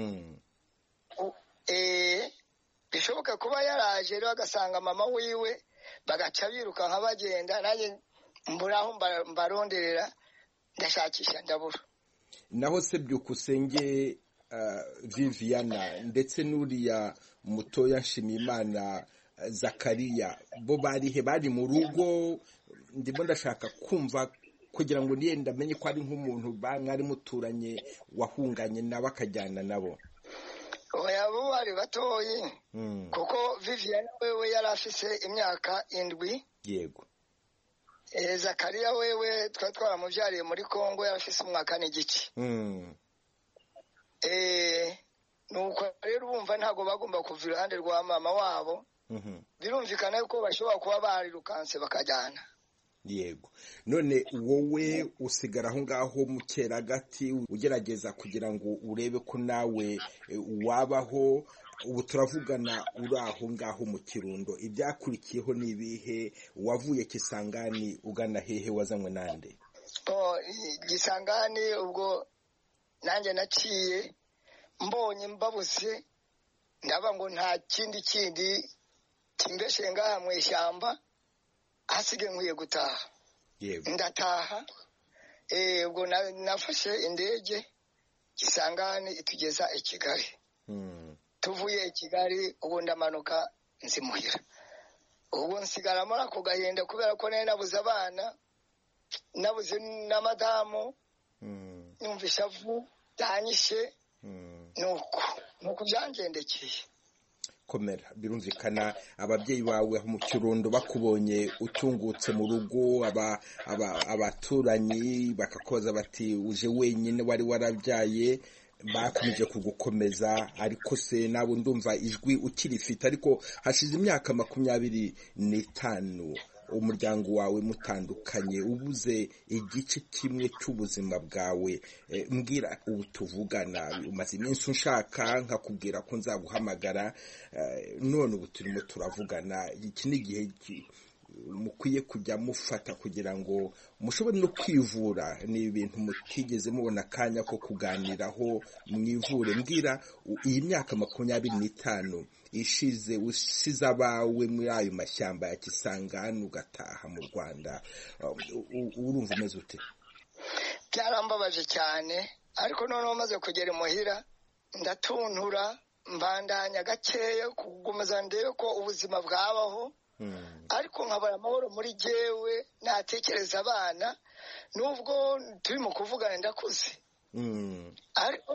eh bishoboka kuba yaraje rero agasanga mama wiwe bagaca biruka nk'abagenda nanjye mburaho mbaronderera ndashakisha ndabura. Naho se byukusenge Viviana ndetse n'uriya mutoya Nshimiyimana Zakariya bo barihe bari mu rugo ndimo ndashaka kumva kugira ngo niyenda amenye ko ari nk'umuntu mwari muturanye wahunganye nabo akajyana nabo. Oya bo bari batoyi kuko Viviana wewe yari afise imyaka indwi. Yego. Eh Zakariya wewe twa twaramuvyariye muri Kongo yari afise umwaka n'igice. Mm. Eh nuko rero bumva ntago bagomba kuva iruhande rwa mama wabo. Mhm. Birumvikana yuko bashobora kuba bari rukanse bakajyana. Yego. None wowe usigara aho ngaho mu Keragati ugerageza kugira ngo urebe ko nawe wabaho, ubu turavugana uri aho ngaho mu Kirundo. Ibyakurikiyeho nibihe? Wavuye Kisangani ugana hehe, wazanywe nande? Oh Kisangani ubwo nanjye naciye mbonye mbabuze ndaba ngo nta kindi kindi kimbeshe ngaha mu ishyamba hasige nkwiye gutaha. Yego. Ndataha eh ubwo nafashe indege Kisangani itugeza i Kigali. Mm. Tuvuye i Kigali ubu ndamanuka nzimuhira. Ubu nsigara muri ako gahenda kubera ko nari nabuze abana nabuze na madamu. Mm. Numvisha vu danyishe. Mm. Nuko nuko byangendekeye. Komera, birumvikana ababyeyi bawe aho mu Kirundo bakubonye utungutse mu rugo, aba abaturanyi bakakoza bati uje wenyine wari warabyaye, bakomeje kugukomeza, ariko se nabo ndumva ijwi ukirifite. Ariko hashize imyaka makumyabiri n'itanu umuryango wawe mutandukanye, ubuze igice kimwe cy'ubuzima bwawe. E, mbwira ubu tuvugana, umaze iminsi unshaka nkakubwira ko nzaguhamagara, e, none ubu turimo turavugana. Iki ni igihe mukwiye kujya mufata kugira ngo mushobore no kwivura. Ni ibintu mutigeze mubona akanya ko kuganiraho mwivure. Mbwira iyi myaka makumyabiri n'itanu ishize usize abawe muri ayo mashyamba ya Kisangani ugataha mu Rwanda, urumva umeze ute? Byarambabaje cyane, ariko noneho maze kugera imuhira ndatuntura mbandanya gakeya kugumeza ndebe ko ubuzima bwabaho. Mm. Ariko nkabara amahoro muri jewe natekereza abana nubwo turi mu kuvugana ndakuze. Mm. Ariko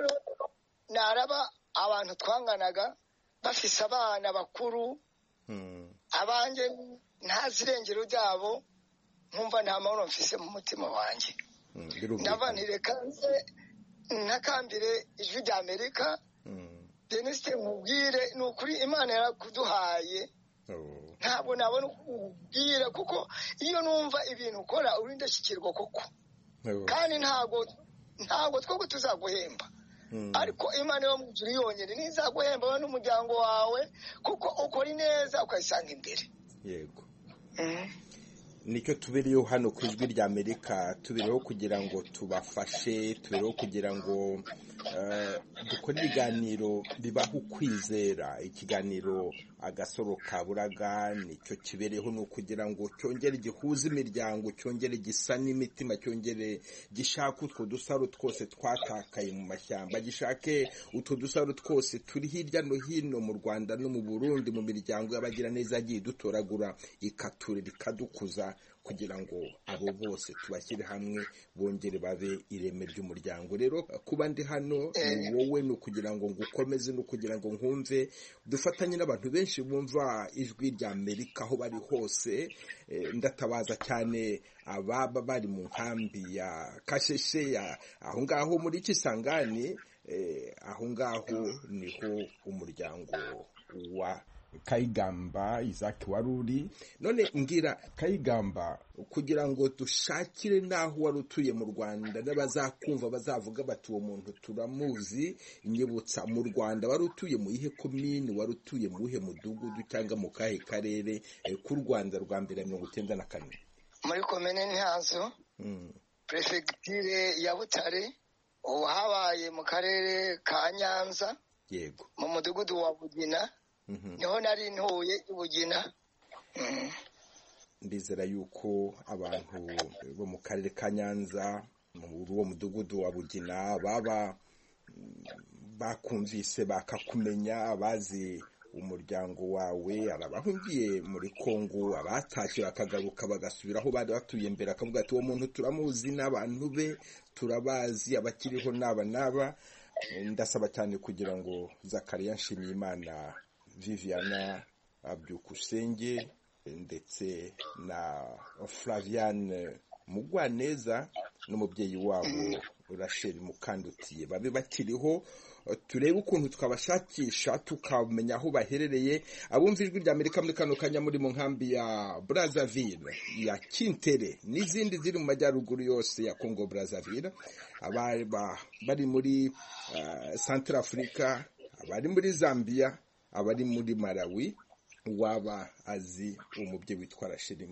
naraba abantu twanganaga bafise abana bakuru. Mm. Abanje ntazirengero ryabo nkumva nta mahoro mfise mu mutima wanje. Mm. Ndavanire kanze nakambire ijwi rya Amerika. Mm. Denise nkubwire nukuri Imana yarakuduhaye. Oh. Ntabwo nabona kubwira kuko iyo numva ibintu ukora urindashikirwa koko. Oh. Kandi ntago ntago twego tuzaguhemba. Mm. Ariko Imana yo mujuri yonyene nizaguhemba n'umuryango wawe kuko ukora neza ukayisanga imbere. Yego. Mm. Nicyo tubereyeho hano ku ijwi rya Amerika, tubereyeho kugira ngo tubafashe, tubereyeho kugira ngo uh, dukore ibiganiro bibaho kwizera. Ikiganiro Agasaro Kaburaga nicyo kibereyeho, no kugira ngo cyongere gihuze imiryango, cyongere gisa n'imitima, cyongere gishaka utwo dusaro twose twatakaye mu mashyamba, gishake utwo dusaro twose turi hirya no hino mu Rwanda no mu Burundi mu miryango y'abagira neza yagiye dutoragura ikature rikadukuza, kugira ngo abo bose tubashyire hamwe bongere babe ireme ry'umuryango. Rero kuba ndi hano ni wowe, no kugira ngo ngukomeze, no kugira ngo nkumve, dufatanye n'abantu benshi bumva ijwi rya Amerika aho bari hose. E, ndatabaza cyane ababa bari mu nkambi ya Kasheshe aho ngaho muri Kisangani. E, aho ngaho niho umuryango wa Kayigamba Isaac waruri. None ngira Kayigamba, kugira ngo dushakire naho wari utuye mu Rwanda n'abazakumva bazavuga bati uwo muntu turamuzi, inyibutsa mu Rwanda wari utuye mu ihe komini, wari utuye mu ihe mudugudu cyangwa mu kahe karere ku Rwanda rwa mbere mirongo icyenda na kane? Muri komine Nyanza, mm. Prefecture ya Butare, ubu habaye mu karere ka Nyanza, yego, mu mudugudu wa Bugina. Mm-hmm. Niho nari ntuye Bugina. Mm. Ndizera yuko abantu bo mu karere ka Nyanza mu ruwo mudugudu wa Bugina baba bakumvise bakakumenya, abazi umuryango wawe, arabahungiye muri Kongo, abatashye bakagaruka bagasubiraho bari batuye mbere, akavuga ati uwo muntu turamuzi n'abantu be turabazi, abakiriho naba naba. Ndasaba cyane kugira ngo Zakariya Nshimiyimana, Viviana Byukusenge ndetse na Flaviane Mugwaneza n'umubyeyi wabo Rachel Mukandutiye babe bakiriho, turebe ukuntu twabashakisha tukamenya aho baherereye. Abumva ijwi rya Amerika muri kano kanya muri mu nkambi ya Brazzaville, ya Kintere n'izindi ziri mu majyaruguru yose ya Congo Brazzaville, abari bari muri uh, Central Africa, abari muri Zambia, abari muri Malawi, waba azi umubyeyi witwa Rachel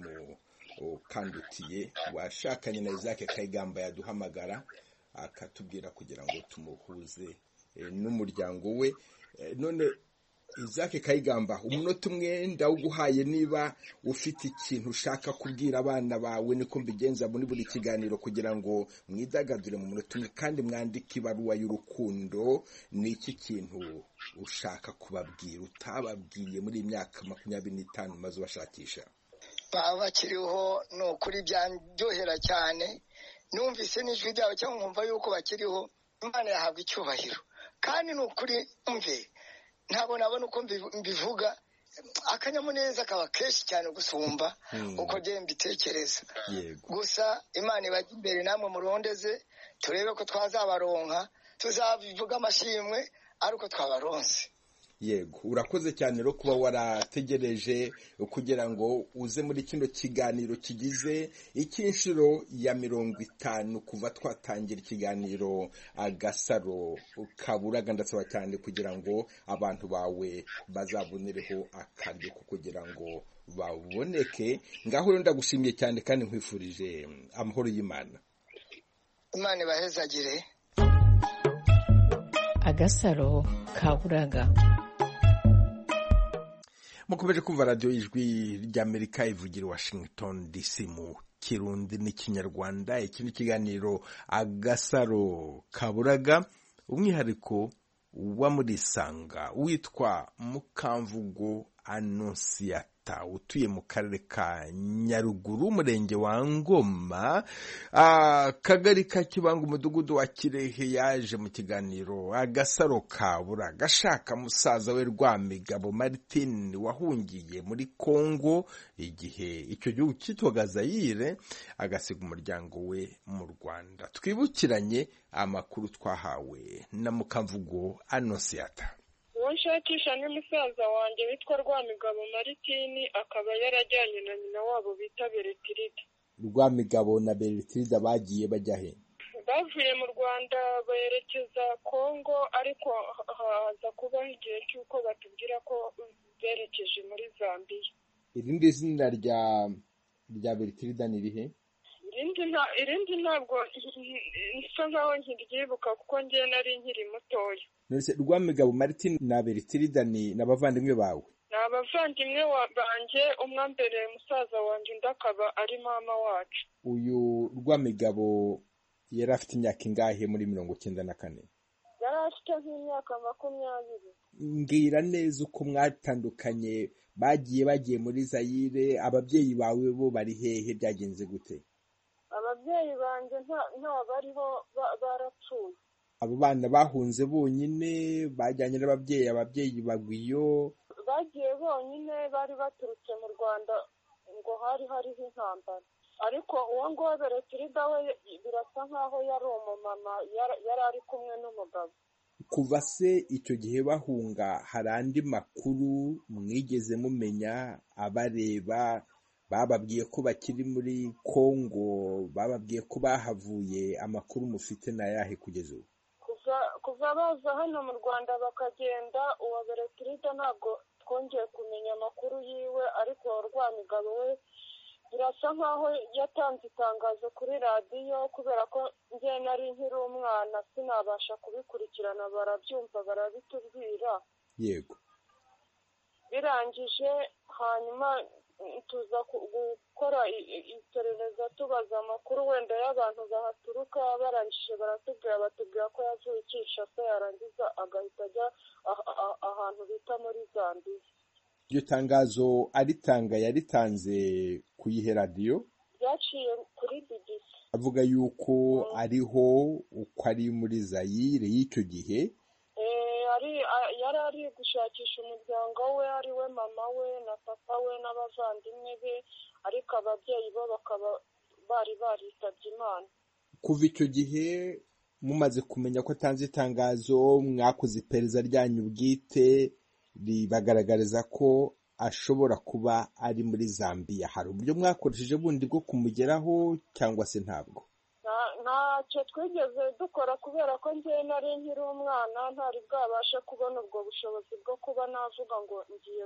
Mukandutiye washakanye na Isaac Kayigamba yaduhamagara akatubwira kugira ngo tumuhuze e, n'umuryango we. E, none Isaac Kayigamba, umunota umwe ndawuguhaye, niba ufite ikintu ushaka kubwira abana bawe, niko mbigenza muri buri kiganiro, kugira ngo mwidagadure mu munota umwe kandi mwandike ibaruwa y'urukundo. Ni iki kintu ushaka kubabwira utababwiye muri imyaka makumyabiri n'itanu maze ubashakisha? Baba bakiriho, ni ukuri byanjohera cyane, numvise n'ijwi ryabo cyangwa nkumva yuko bakiriho. Imana yahabwa icyubahiro, kandi ni ukuri umve, ntabwo nabona uko mbivuga, akanyamuneza kaba kenshi cyane gusumba hmm. uko je mbitekereza. Gusa Imana ibajya imbere, namwe murondeze turebe ko twazabaronka, tuzabivuga amashimwe ariko twabaronse. Yego, urakoze cyane rero kuba warategereje kugira ngo uze muri kino kiganiro kigize icyinshuro ya mirongo itanu kuva twatangira ikiganiro Agasaro Kaburaga. Ndasaba cyane kugira ngo abantu bawe bazabonereho akaryo ko kugira ngo baboneke. Ngaho rero ndagushimiye cyane kandi nkwifurije amahoro y'Imana. Imana ibahezagire. Agasaro Kaburaga. Mukomeje kumva radio ijwi ry'Amerika ivugira Washington D C mu Kirundi n'Ikinyarwanda. Iki ni kiganiro Agasaro Kaburaga, umwihariko wa murisanga witwa Mukamvugo Annonciata, utuye mu karere ka Nyaruguru, umurenge wa Ngoma, akagari ka Kibanga, umudugudu wa Kirehe. Yaje mu kiganiro Agasaro Kaburaga gashaka musaza we Rwamigabo Martin wahungiye muri Kongo igihe icyo gihugu cyitwaga Zaire, agasiga umuryango we mu Rwanda. Twibukiranye amakuru twahawe na Mukamvugo Annonciata. Nshakisha n'umusaza wanjye witwa Rwamigabo Maritini, akaba yarajyanye na nyina wabo bita Beretirida. Rwamigabo na Beretirida bagiye bajya he? Bavuye mu Rwanda berekeza Kongo, ariko haza kubaho igihe cy'uko batubwira ko berekeje muri Zambia. Irindi zina rya rya Beretirida ni rihe? Irindi nta irindi ntabwo nsa nkaho nkiryibuka kuko ngiye nari nkiri mutoya. Nose Rwamigabo Martin na Beretirida ni nabavandimwe bawe? Nabavandimwe banje, umwe mbere musaza wanjye ndakaba ari mama wacu. Uyu Rwamigabo yari afite imyaka ingahe muri mirongo icyenda na kane? Yari afite nk'imyaka makumyabiri. Mbwira neza uko mwatandukanye, bagiye bagiye muri Zaire, ababyeyi bawe bo bari hehe, byagenze gute? Ababyeyi banje nta nta bariho, barapfuye. Abo bana bahunze bonyine, bajyanye n'ababyeyi, ababyeyi bagwiyo? Bagiye bonyine, bari baturutse mu Rwanda ngo hari hariho intambara. Ariko uwo ngo Beretirida we birasa nkaho yari umumama, yari ari kumwe n'umugabo. kuva se icyo gihe bahunga hari andi makuru mwigeze mumenya abareba? Bababwiye ko bakiri muri Kongo, bababwiye ko bahavuye, amakuru mufite na yahe kugeza ubu? kuva baza hano mu Rwanda bakagenda, uwa Beretirida ntabwo twongeye kumenya amakuru yiwe, ariko Rwamigabo we birasa nkaho yatanze itangazo kuri radiyo, kubera ko njye nari nkiri umwana sinabasha kubikurikirana, barabyumva barabitubwira. Yego. Birangije hanyuma tuza gukora iperereza tubaza amakuru wenda y'abantu bahaturuka, barangije baratubwira batubwira ko yavuye Kinshasa yarangiza agahita ajya ahantu bita muri Zambia. Iryo tangazo aritanga yaritanze ku yihe radiyo? Byaciye kuri B B C. Avuga yuko ariho uko ari muri Zaire y'icyo gihe. Yari ari gushakisha umuryango we, ari we mama we na papa we n'abavandimwe be, ariko ababyeyi bo bakaba bari baritabye Imana. Kuva icyo gihe mumaze kumenya ko atanze itangazo, mwakoze iperereza ryanyu bwite ribagaragariza ko ashobora kuba ari muri Zambia. Hari uburyo mwakoresheje bundi bwo kumugeraho cyangwa se ntabwo? Ntacyo twigeze dukora, kubera ko njye nari nkiri umwana, ntari bwabashe kubona ubwo bushobozi bwo kuba navuga ngo ngiye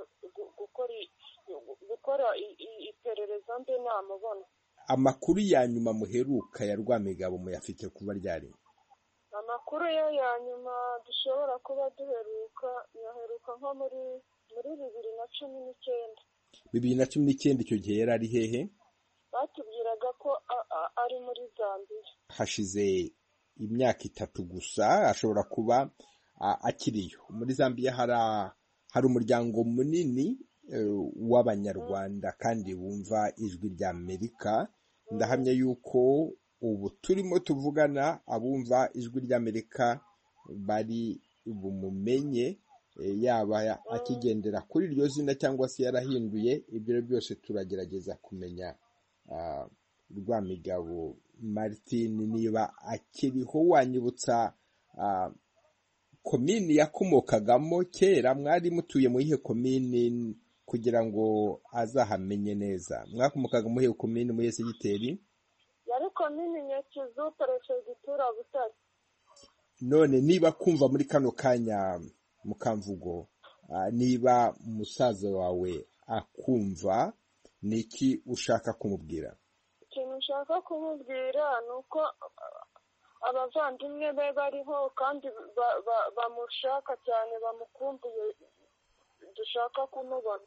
gukora iperereza mbe namubona. Amakuru ya nyuma muheruka ya Rwamigabo muyafite kuba ryari? Amakuru ye ya nyuma dushobora kuba duheruka yaheruka nko muri muri bibiri na cumi n'icyenda. Bibiri na cumi n'icyenda icyo gihe yari ari hehe? Batubwiraga ko ari muri Zambia. Hashize imyaka itatu gusa, ashobora kuba akiriyo. Muri Zambia hari umuryango munini w'Abanyarwanda kandi wumva ijwi rya Amerika. Ndahamya yuko ubu turimo tuvugana abumva ijwi rya Amerika bari bumumenye, yaba akigendera kuri iryo zina cyangwa se yarahinduye. Ibyo byose turagerageza kumenya Rwamigabo Martin niba akiriho. Wanyibutsa komini yakomokagamo kera? Mwari mutuye mu ihe komini kugira ngo azahamenye neza? Mwakomokaga mu ihe komini mu yese giteri? Yari komini Nyakizu, Perefegitura Butare. None niba kumva muri kano kanya Mukamvugo, niba musaza wawe akumva, niki ushaka kumubwira? Ikintu ushaka kumubwira ni uko abavandimwe be bariho kandi bamushaka cyane, bamukumbuye, dushaka kumubona.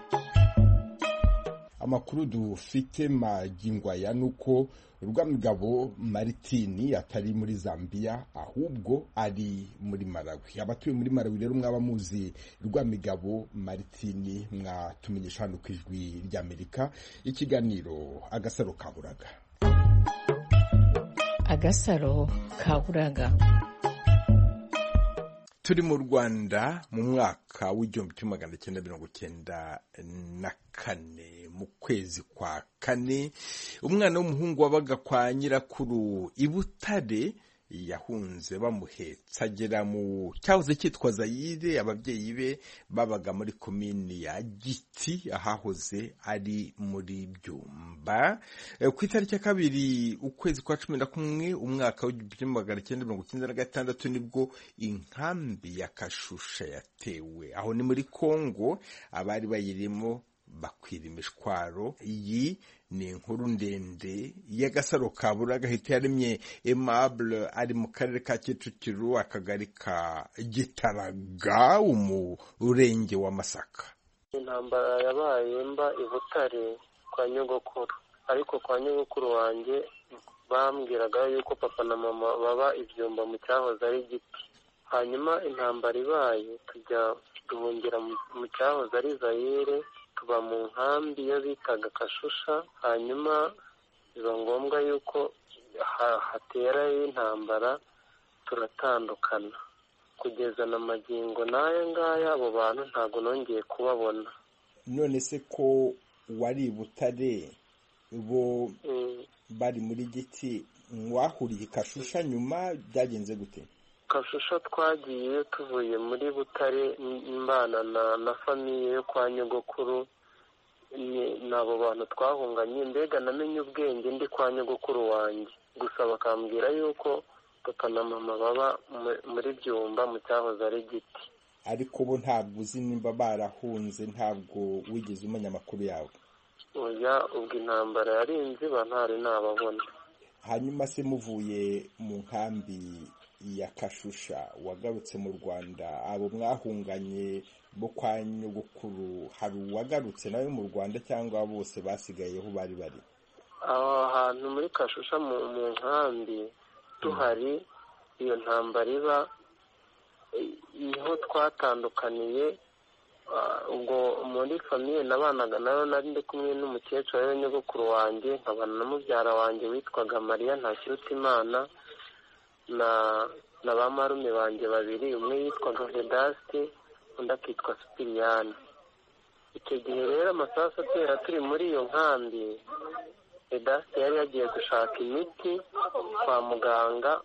Amakuru dufite magingo aya nuko Rwamigabo Martin atari muri Zambia, ahubwo ari muri Malawi. Abatuye muri Malawi rero mwaba muzi Rwamigabo Martin, mwatumenyesha hano ku ijwi rya Amerika. Ikiganiro Agasaro Kaburaga. Agasaro Kaburaga. Turi mu Rwanda mu mwaka w'igihumbi kimwe magana cyenda mirongo cyenda na kane, mu kwezi kwa kane, umwana w'umuhungu wabaga kwa nyirakuru i Butare yahunze bamuhetsa agera mu cyahoze cyitwa Zaire. Ababyeyi be babaga muri komini ya Giti ahahoze ari muri Byumba. Ku itariki ya kabiri ukwezi kwa cumi na kumwe umwaka w'igihumbi kimwe magana cyenda mirongo cyenda na gatandatu nibwo inkambi ya Kashusha yatewe. Aho ni muri Kongo. Abari bayirimo bakwira imishwaro. Iyi ni inkuru ndende y'Agasaro Kaburaga hita yaremye Aimable, ari mu karere ka Kicukiro, akagari ka Gitaraga, umurenge wa Masaka. Intambara yabaye mba i Butare kwa nyogokuru, ariko kwa nyogokuru wanjye bambwiraga yuko papa na mama baba ibyumba mu cyahoze ari Giti. Hanyuma intambara ibaye tujya duhungira mu cyahoze ari Zaire, tuba mu nkambi iyo bitaga Kashusha. Hanyuma biba ngombwa yuko hatera intambara, turatandukana kugeza na magingo n'aya ngaya. Abo bantu ntabwo nongeye kubabona. None se ko wari Butare, bo bari muri Giti, mwahuriye Kashusha nyuma byagenze gute? Kashusha twagiye tuvuye muri Butare mbana na na famiye yo kwa nyogokuru, n'abo bantu twahunganye. Mbega namenye ubwenge ndi kwa nyogokuru wanjye, gusa bakambwira yuko papa na mama baba muri Byumba mu cyahoze ari Giti. Ariko bo ntabwo uzi nimba barahunze, ntabwo wigeze umenya amakuru yawe? Oya, ubwo intambara yarinze ba ntari nababona. Hanyuma se muvuye mu nkambi ya Kashusha wagarutse mu Rwanda, abo mwahunganye bo kwa nyogokuru hari uwagarutse nawe mu Rwanda cyangwa bose basigayeho bari bari? Aho hantu muri Kashusha mu nkambi tuhari iyo ntambara iba, niho twatandukaniye. Ubwo muri famiye nabanaga nayo nari ndi kumwe n'umukecuru we nyogokuru wanjye, nkabana na mubyara wanjye witwaga Mariya Ntakirutimana na na ba marume banjye babiri, umwe yitwaga Vedaste undi akitwa Sipiriyani. Icyo gihe rero amasasu atera turi muri iyo nkambi, Vedaste yari yagiye gushaka imiti kwa muganga,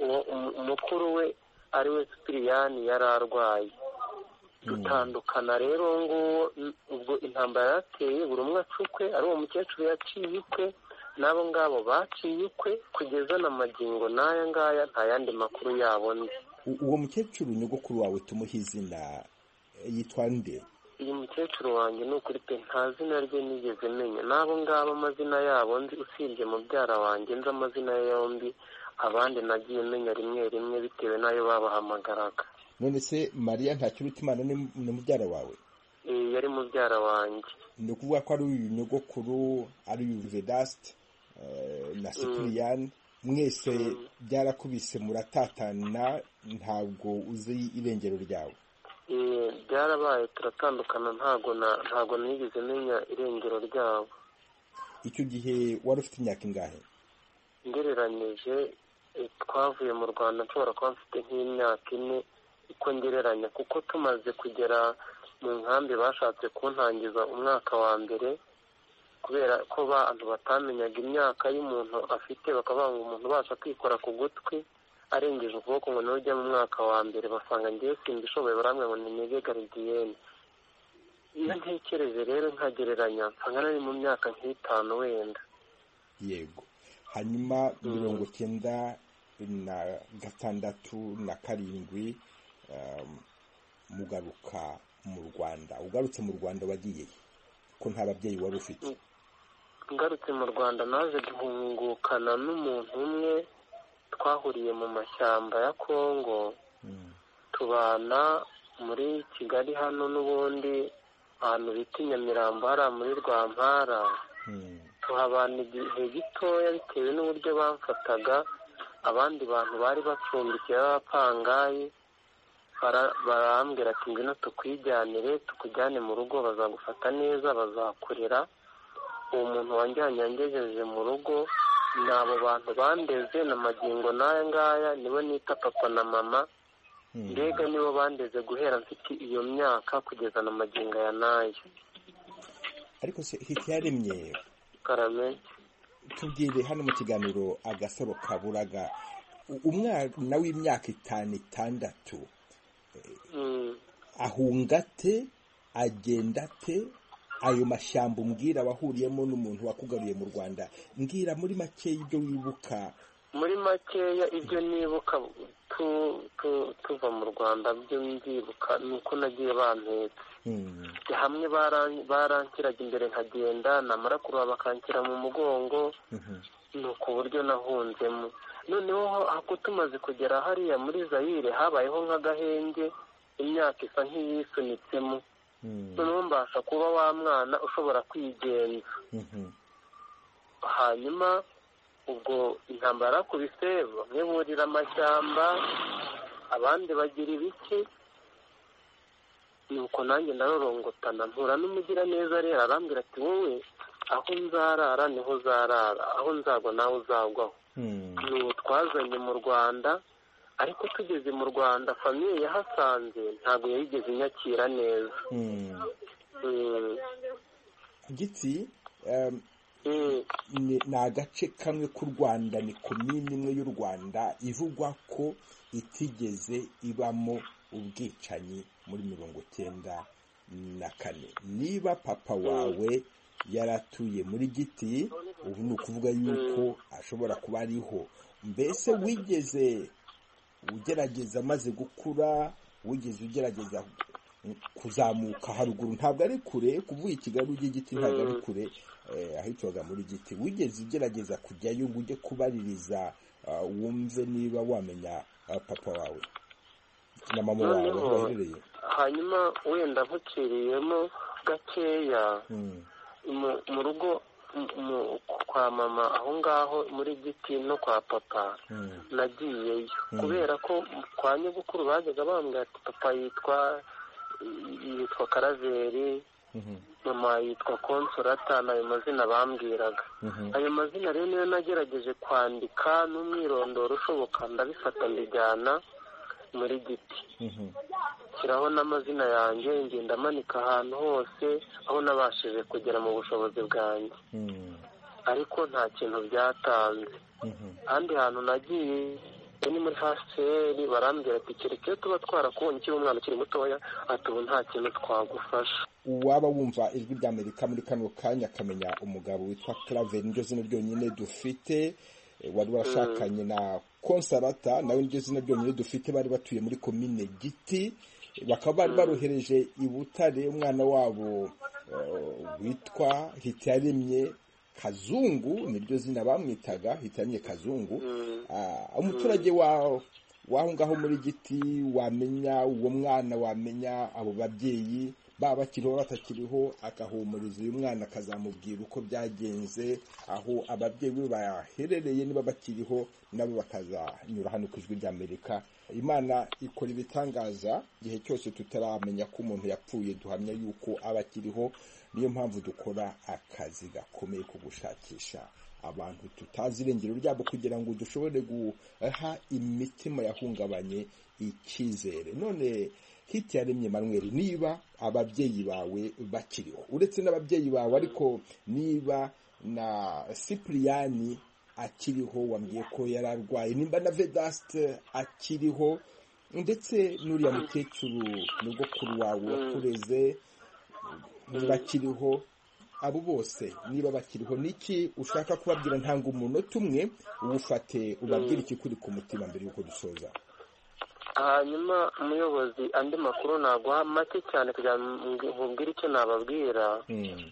umukuru we ari we Sipiriyani yari arwaye. Dutandukana rero nguwo, ubwo intambara yateye buri umwe acukwe, ari uwo mukecuru yaciye ukwe n'abo ngabo baciye ukwe, kugeza na magingo n'aya ngaya nta yandi makuru yabo nzi. Uwo mukecuru nyogokuru wawe tumuha izina yitwa nde? Uyu mukecuru wanjye ni ukuri pe nta zina rye nigeze menya, n'abo ngabo amazina yabo nzi, usibye mubyara wanjye nzi amazina ye yombi, abandi nagiye menya rimwe rimwe bitewe n'ayo babahamagaraga. None se Mariya Ntakirutimana ni mubyara wawe? Eh, yari mubyara wanjye. Ni ukuvuga ko ari uyu nyogokuru, ari uyu Vedaste na Sipiriyani, mwese byarakubise muratatana, ntabwo uzi irengero ryawe? Eh, byarabaye turatandukana, ntago ntago nigeze menya irengero ryabo. Icyo gihe wari ufite imyaka ingahe? Ngereranyije twavuye mu Rwanda nshobora kuba mfite nk'imyaka ine uko ngereranya, kuko tumaze kugera mu nkambi bashatse kuntangiza umwaka wa mbere, kubera ko abantu batamenyaga imyaka y'umuntu afite, bakavuga ngo umuntu ubasha kwikora ku gutwi arengeje ukuboko ngo niwe ujya mu mwaka wa mbere, basanga ngiye simbishoboye, baramwe ngo ni nige garidiyene. Iyo ntekereje rero nkagereranya nsanga nari mu myaka nk'itanu wenda. Yego. Hanyuma mirongo cyenda na gatandatu na karindwi mugaruka mu Rwanda. Ugarutse mu Rwanda wagiye ko nta babyeyi wari ufite? Ngarutse mu Rwanda naje guhungukana n'umuntu umwe, twahuriye mu mashyamba ya Kongo, tubana muri Kigali hano n'ubundi ahantu bita Nyamirambo hariya muri Rwampara. Tuhabana igihe gitoya bitewe n'uburyo bamfataga, abandi bantu bari bacumbikiye b'abapangayi barambwira ati ngwino tukwijyanire, tukujyane mu rugo, bazagufata neza, bazakurera. Uwo muntu wanjyanye yangejeje mu rugo, n'abo bantu bandeze na magingo n'aya ngaya nibo nita papa na mama. Mbega nibo bandeze guhera mfite iyo myaka kugeza na magingo ya nayo. Ariko se Hitiyaremye Karame, tubwire hano mu kiganiro Agasaro Kaburaga, umwana w'imyaka itanu itandatu ahungate agendate, ayo mashyamba umbwira wahuriyemo n'umuntu wakugaruye mu Rwanda, mbwira muri make ibyo wibuka. Muri makeya ibyo nibuka tuva mu Rwanda byo ndibuka nuko nagiye bantetse hamwe, barankiraga imbere nkagenda, namara kuruha bakankira mu mugongo, nuko buryo nahunzemo. Noneho ako tumaze kugera hariya muri Zaire habayeho nk'agahenge, imyaka isa nk'iyisunitsemo, noneho mbasha kuba wa mwana ushobora kwigenza. Hanyuma ubwo intambara yarakubise, bamwe burira amashyamba, abandi bagira ibiki, nuko nanjye narorongotana mpura n'umugira neza rero, arambwira ati wowe aho nzarara niho uzarara, aho nzagwa nawe uzagwaho. Nuwo twazanye mu Rwanda, ariko tugeze mu Rwanda famiye yahasanze ntabwo yayigeze inyakira neza. Giti, ni agace kamwe k'u Rwanda, ni komini imwe y'u Rwanda ivugwa ko itigeze ibamo ubwicanyi muri mirongo cyenda na kane. Niba papa wawe yaratuye muri Giti, ubu ni ukuvuga yuko ashobora kuba ariho. Mbese wigeze ugerageza amaze gukura, wigeze ugerageza kuzamuka haruguru, ntabwo ari kure kuvuga i Kigali ujya Giti, ntabwo ari kure, ahitwaga muri Giti, wigeze ugerageza kujyayo ngo ujye kubaririza wumve niba wamenya papa wawe na mama wawe aho baherereye? Hanyuma wenda nkuciriyemo gakeya mu rugo kwa mama aho ngaho muri Giti no kwa papa nagiyeyo kubera ko kwa nyogokuru bajyaga bambwira ati papa yitwa yitwa Karaveri, mama yitwa Consolata, n'ayo mazina bambwiraga. Ayo mazina rero niyo nagerageje kwandika n'umwirondoro ushoboka, ndabifata mbijyana muri Giti, shyiraho n'amazina yanjye, ngenda manika ahantu hose aho nabashije kugera mu bushobozi bwanjye, ariko nta kintu byatanze. ahandi hantu nagiye ni muri haseri, barambwira ati kereka tuba twarakubonye ukiri umwana ukiri mutoya, ati ubu nta kintu twagufasha. Waba wumva ijwi ry'Amerika muri kano kanya akamenya umugabo witwa Claver, niryo zina ryonyine dufite, wari washakanye na Consolata, nawe niryo zina ryonyine dufite, bari batuye muri komine Giti, bakaba bari barohereje i Butare umwana wabo witwa Hitiyaremye Kazungu, niryo zina bamwitaga, Hitiyaremye Kazungu. Umuturage waho waho ngaho muri Giti wamenya uwo mwana, wamenya abo babyeyi baba bakiriho batakiriho, agahumuriza uyu mwana, akazamubwira uko byagenze, aho ababyeyi be baherereye, niba bakiriho nabo bakazanyura hano ku ijwi ry'Amerika. Imana ikora ibitangaza igihe cyose tutaramenya ko umuntu yapfuye, duhamya yuko aba akiriho. Niyo mpamvu dukora akazi gakomeye ko gushakisha abantu tutazi irengero ryabo, kugira ngo dushobore guha imitima yahungabanye icyizere. None Hitiyaremye Emmanuel, niba ababyeyi bawe bakiriho, uretse n'ababyeyi bawe ariko niba na Cyprien akiriho, wambwiye ko yararwaye, nimba na Vedaste akiriho, ndetse n'uriya mukecuru nyogokuru wawe wakureze bakiriho, abo bose niba bakiriho, niki ushaka kubabwira? Ntanga umunota umwe uwufate ubabwire ikikuri ku mutima mbere y'uko dusoza. Hanyuma umuyobozi, andi makuru naguha make cyane kugira ngo nkubwire icyo nababwira.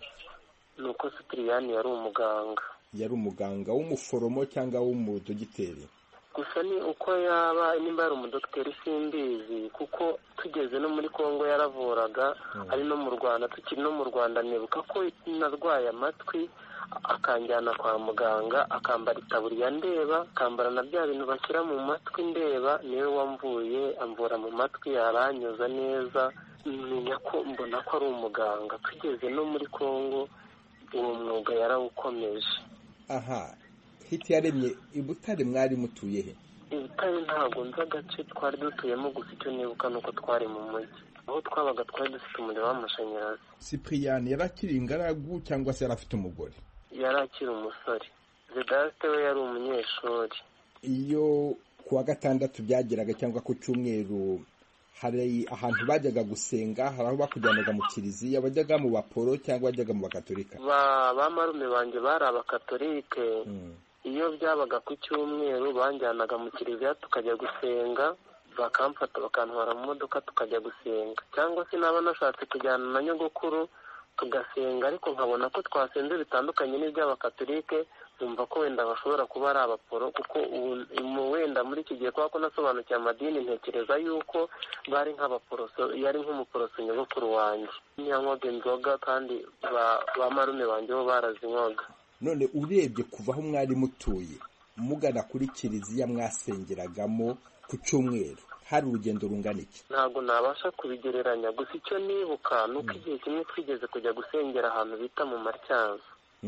ni uko Cyprien yari umuganga. Yari umuganga w'umuforomo cyangwa w'umudogiteri? Gusa ni uko yaba, nimba yari umudogiteri simbizi, kuko tugeze no muri Kongo yaravuraga, ari no mu Rwanda, tukiri no mu Rwanda nibuka ko narwaye amatwi, akanjyana kwa muganga, akambara itaburiya ndeba, akambara na bya bintu bashyira mu matwi ndeba, niwe wamvuye, amvura mu matwi, yaranyoza neza, menya ko mbona ko ari umuganga. Tugeze no muri Kongo uwo mwuga yarawukomeje. Aha, Hitiyaremye, i Butare mwari mutuye he? I Butare ntabwo nzi agace twari dutuyemo, gusa icyo nibuka nuko twari mu mujyi, aho twabaga twari dufite umuriro w'amashanyarazi. Cyprien yari akiri ingaragu cyangwa se yari afite umugore? Yari akiri umusore. Vedaste we yari umunyeshuri. Iyo kuwa gatandatu byageraga cyangwa ku cyumweru, hari ahantu bajyaga gusenga, hari aho bakujyanaga mu kiliziya, bajyaga mu baporo cyangwa bajyaga mu bakatolika? Ba ba marume banjye bari abakatolike. Iyo byabaga ku cyumweru banjyanaga mu kiliziya tukajya gusenga, bakamfata bakantwara mu modoka tukajya gusenga, cyangwa se naba nashatse kujyana na nyogokuru tugasenga, ariko nkabona ko twasenze bitandukanye n'iby'abakatolike, numva ko wenda bashobora kuba ari abaporo, kuko ubu wenda muri iki gihe kubera ko nasobanukiye amadini, ntekereza yuko bari nk'abaporoso, yari nk'umuporoso nyogokuru wanjye. Ntiyanywaga inzoga kandi ba marume banjye bo barazinywaga. None urebye kuva aho mwari mutuye mugana kuri kiliziya mwasengeragamo ku cyumweru, hari urugendo rungana iki? Ntabwo nabasha kubigereranya, gusa icyo nibuka nuko igihe kimwe twigeze kujya gusengera ahantu bita mu Matyazo.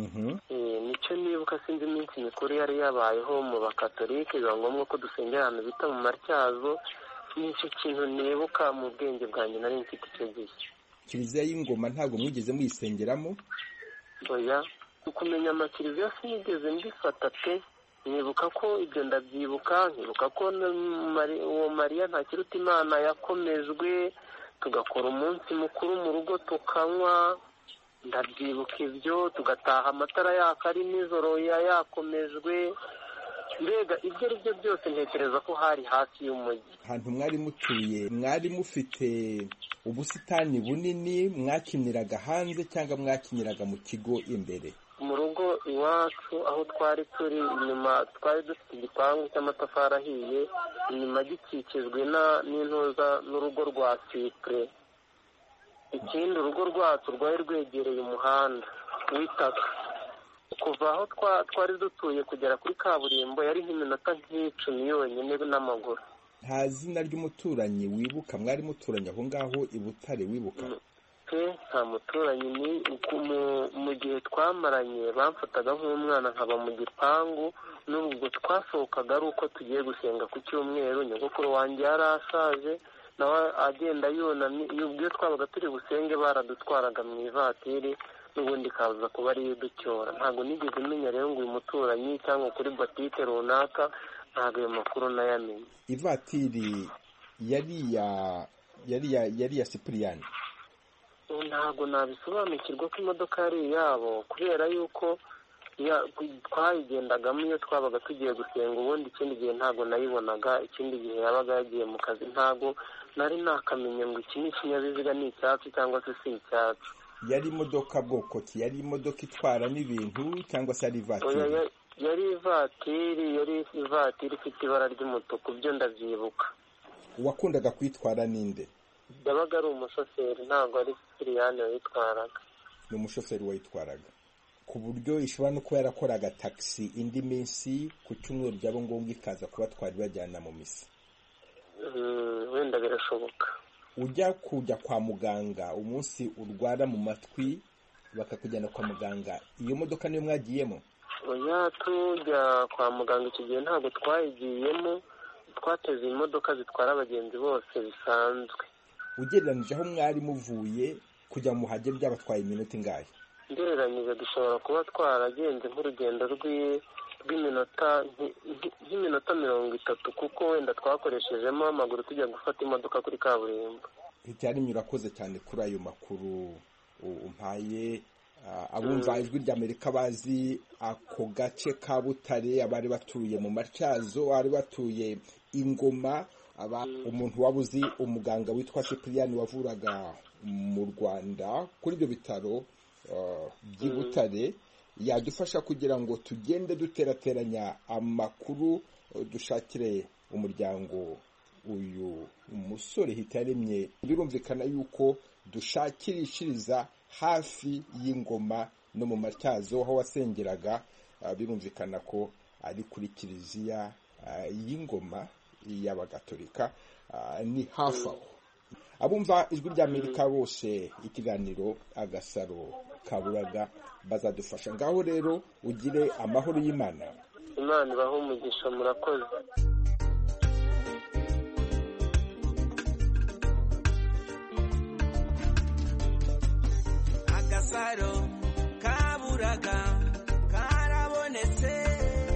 Nicyo nibuka, sinzi iminsi mikuru yari yabayeho mu bakatolike, biba ngombwa ko dusengera ahantu bita mu Matyazo. Nicyo kintu nibuka mu bwenge bwanjye nari mfite icyo gihe. Kiliziya y'Ingoma ntabwo mwigeze muyisengeramo? Oya, kumenya amakiriziya sinigeze mbifata pe, nibuka ko ibyo ndabyibuka, nkibuka ko uwo Mariya Ntakiruta Imana yakomejwe, tugakora umunsi mukuru mu rugo tukanywa, ndabyibuka ibyo, tugataha amatara yaka ari nijoro yakomejwe, mbega ibyo ari byo byose ntekereza ko hari hafi y'umujyi. Ahantu mwari mutuye mwari mufite ubusitani bunini, mwakiniraga hanze cyangwa mwakiniraga mu kigo imbere? Mu rugo iwacu aho twari turi inyuma twari dufite igipangu cy'amatafari ahiye, inyuma gikikijwe n'intuza n'urugo rwa sipure. Ikindi urugo rwacu rwari rwegereye umuhanda w'itaka. Kuva aho twari dutuye kugera kuri kaburimbo yari nk'iminota nk'icumi yonyine n'amaguru. Nta zina ry'umuturanyi wibuka? Mwari muturanye aho ngaho i Butare wibuka? Nta muturanyi. Ni mu gihe twamaranye bamfataga nk'umwana nkaba mu gipangu, n'ubwo twasohokaga ari uko tugiye gusenga ku cyumweru. Nyogokuru wanjye yari ashaje nawe agenda yunamye, iyo twabaga turi busenge baradutwaraga mu ivatiri, n'ubundi kaza kuba ari ducyora. Ntabwo nigeze menya rero ngo uyu muturanyi cyangwa kuri botike runaka, ntabwo ayo makuru nayamenye. Ivatiri yari ya yari ya yari ya Sipiriyani? Ntabwo nabisobanukirwa ko imodoka yari iyabo, kubera yuko twayigendagamo iyo twabaga tugiye gusenga, ubundi ikindi gihe ntabwo nayibonaga, ikindi gihe yabaga yagiye mu kazi. Ntabwo nari nakamenye ngo iki ni ikinyabiziga ni icyatsi cyangwa se si icyatsi. Yari imodoka bwoko ki? Yari imodoka itwara n'ibintu cyangwa se ari ivatiri? Yari ivatiri, yari ivatiri ifite ibara ry'umutuku, byo ndabyibuka. Uwakundaga kuyitwara ninde? Yabaga ari umushoferi, ntabwo ari Sipiriyani wayitwaraga. Ni umushoferi wayitwaraga, ku buryo ishobora no kuba yarakoraga taxi indi minsi, ku cyumweru byaba ngombwa ikaza kubatwara ibajyana mu misa. Wenda birashoboka. Ujya kujya kwa muganga umunsi urwara mu matwi bakakujyana kwa muganga, iyo modoka niyo mwagiyemo? Oya, tujya kwa muganga icyo gihe ntabwo twayigiyemo, twateze imodoka zitwara abagenzi bose bisanzwe. Ugereranije aho mwari muvuye kujya mu Muhagera byabatwaye iminota ingahe? Ngereranyije dushobora kuba twaragenze nk'urugendo rw'iminota nk'iminota mirongo itatu, kuko wenda twakoreshejemo amaguru tujya gufata imodoka kuri kaburimbo. Icyari murakoze cyane kuri ayo makuru umpaye. Abumva ijwi ry'Amerika bazi ako gace ka Butare, abari batuye mu Matyazo, abari batuye Ingoma, aba umuntu wabuzi umuganga witwa Sipiriyani wavuraga mu Rwanda kuri ibyo bitaro by'i Butare, yadufasha kugira ngo tugende duterateranya amakuru, dushakire umuryango uyu umusore Hitiyaremye. Birumvikana yuko dushakirishiriza hafi y'Ingoma no mu Matyazo aho wasengeraga. Birumvikana ko ari kuri kiliziya y'Ingoma y'Abagatolika, ni hafi aho. Abumva ijwi ry'Amerika bose ikiganiro Agasaro Kaburaga bazadufasha. Ngaho rero ugire amahoro y'Imana. Imana ibahe umugisha, murakoze. Agasaro Kaburaga karabonetse.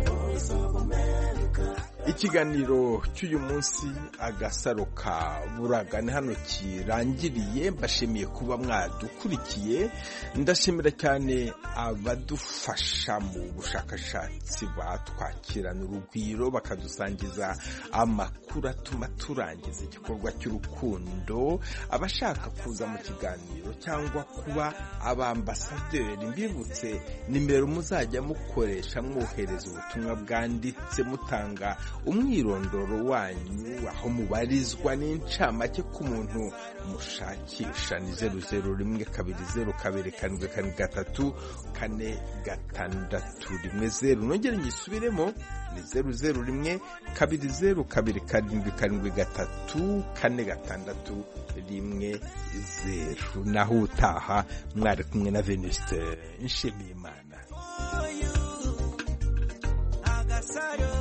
Ikiganiro cy'uyu munsi Agasaro Kaburaga ni hano kirangiriye. Mbashimiye kuba mwadukurikiye, ndashimira cyane abadufasha mu bushakashatsi batwakirana urugwiro bakadusangiza amakuru atuma turangiza igikorwa cy'urukundo. Abashaka kuza mu kiganiro cyangwa kuba abambasaderi, mbibutse nimero muzajya mukoresha mwohereza ubutumwa bwanditse mutanga umwirondoro wanyu, aho mubarizwa n'incamake ku muntu mushakisha. Ni zeru zeru rimwe kabiri zeru kabiri karindwi karindwi gatatu kane gatandatu rimwe zeru. Nongere nyisubiremo, ni zeru zeru rimwe kabiri zeru kabiri karindwi karindwi gatatu kane gatandatu rimwe zeru. Naho utaha mwari kumwe na Venuste Nshimiyimana. Agasaro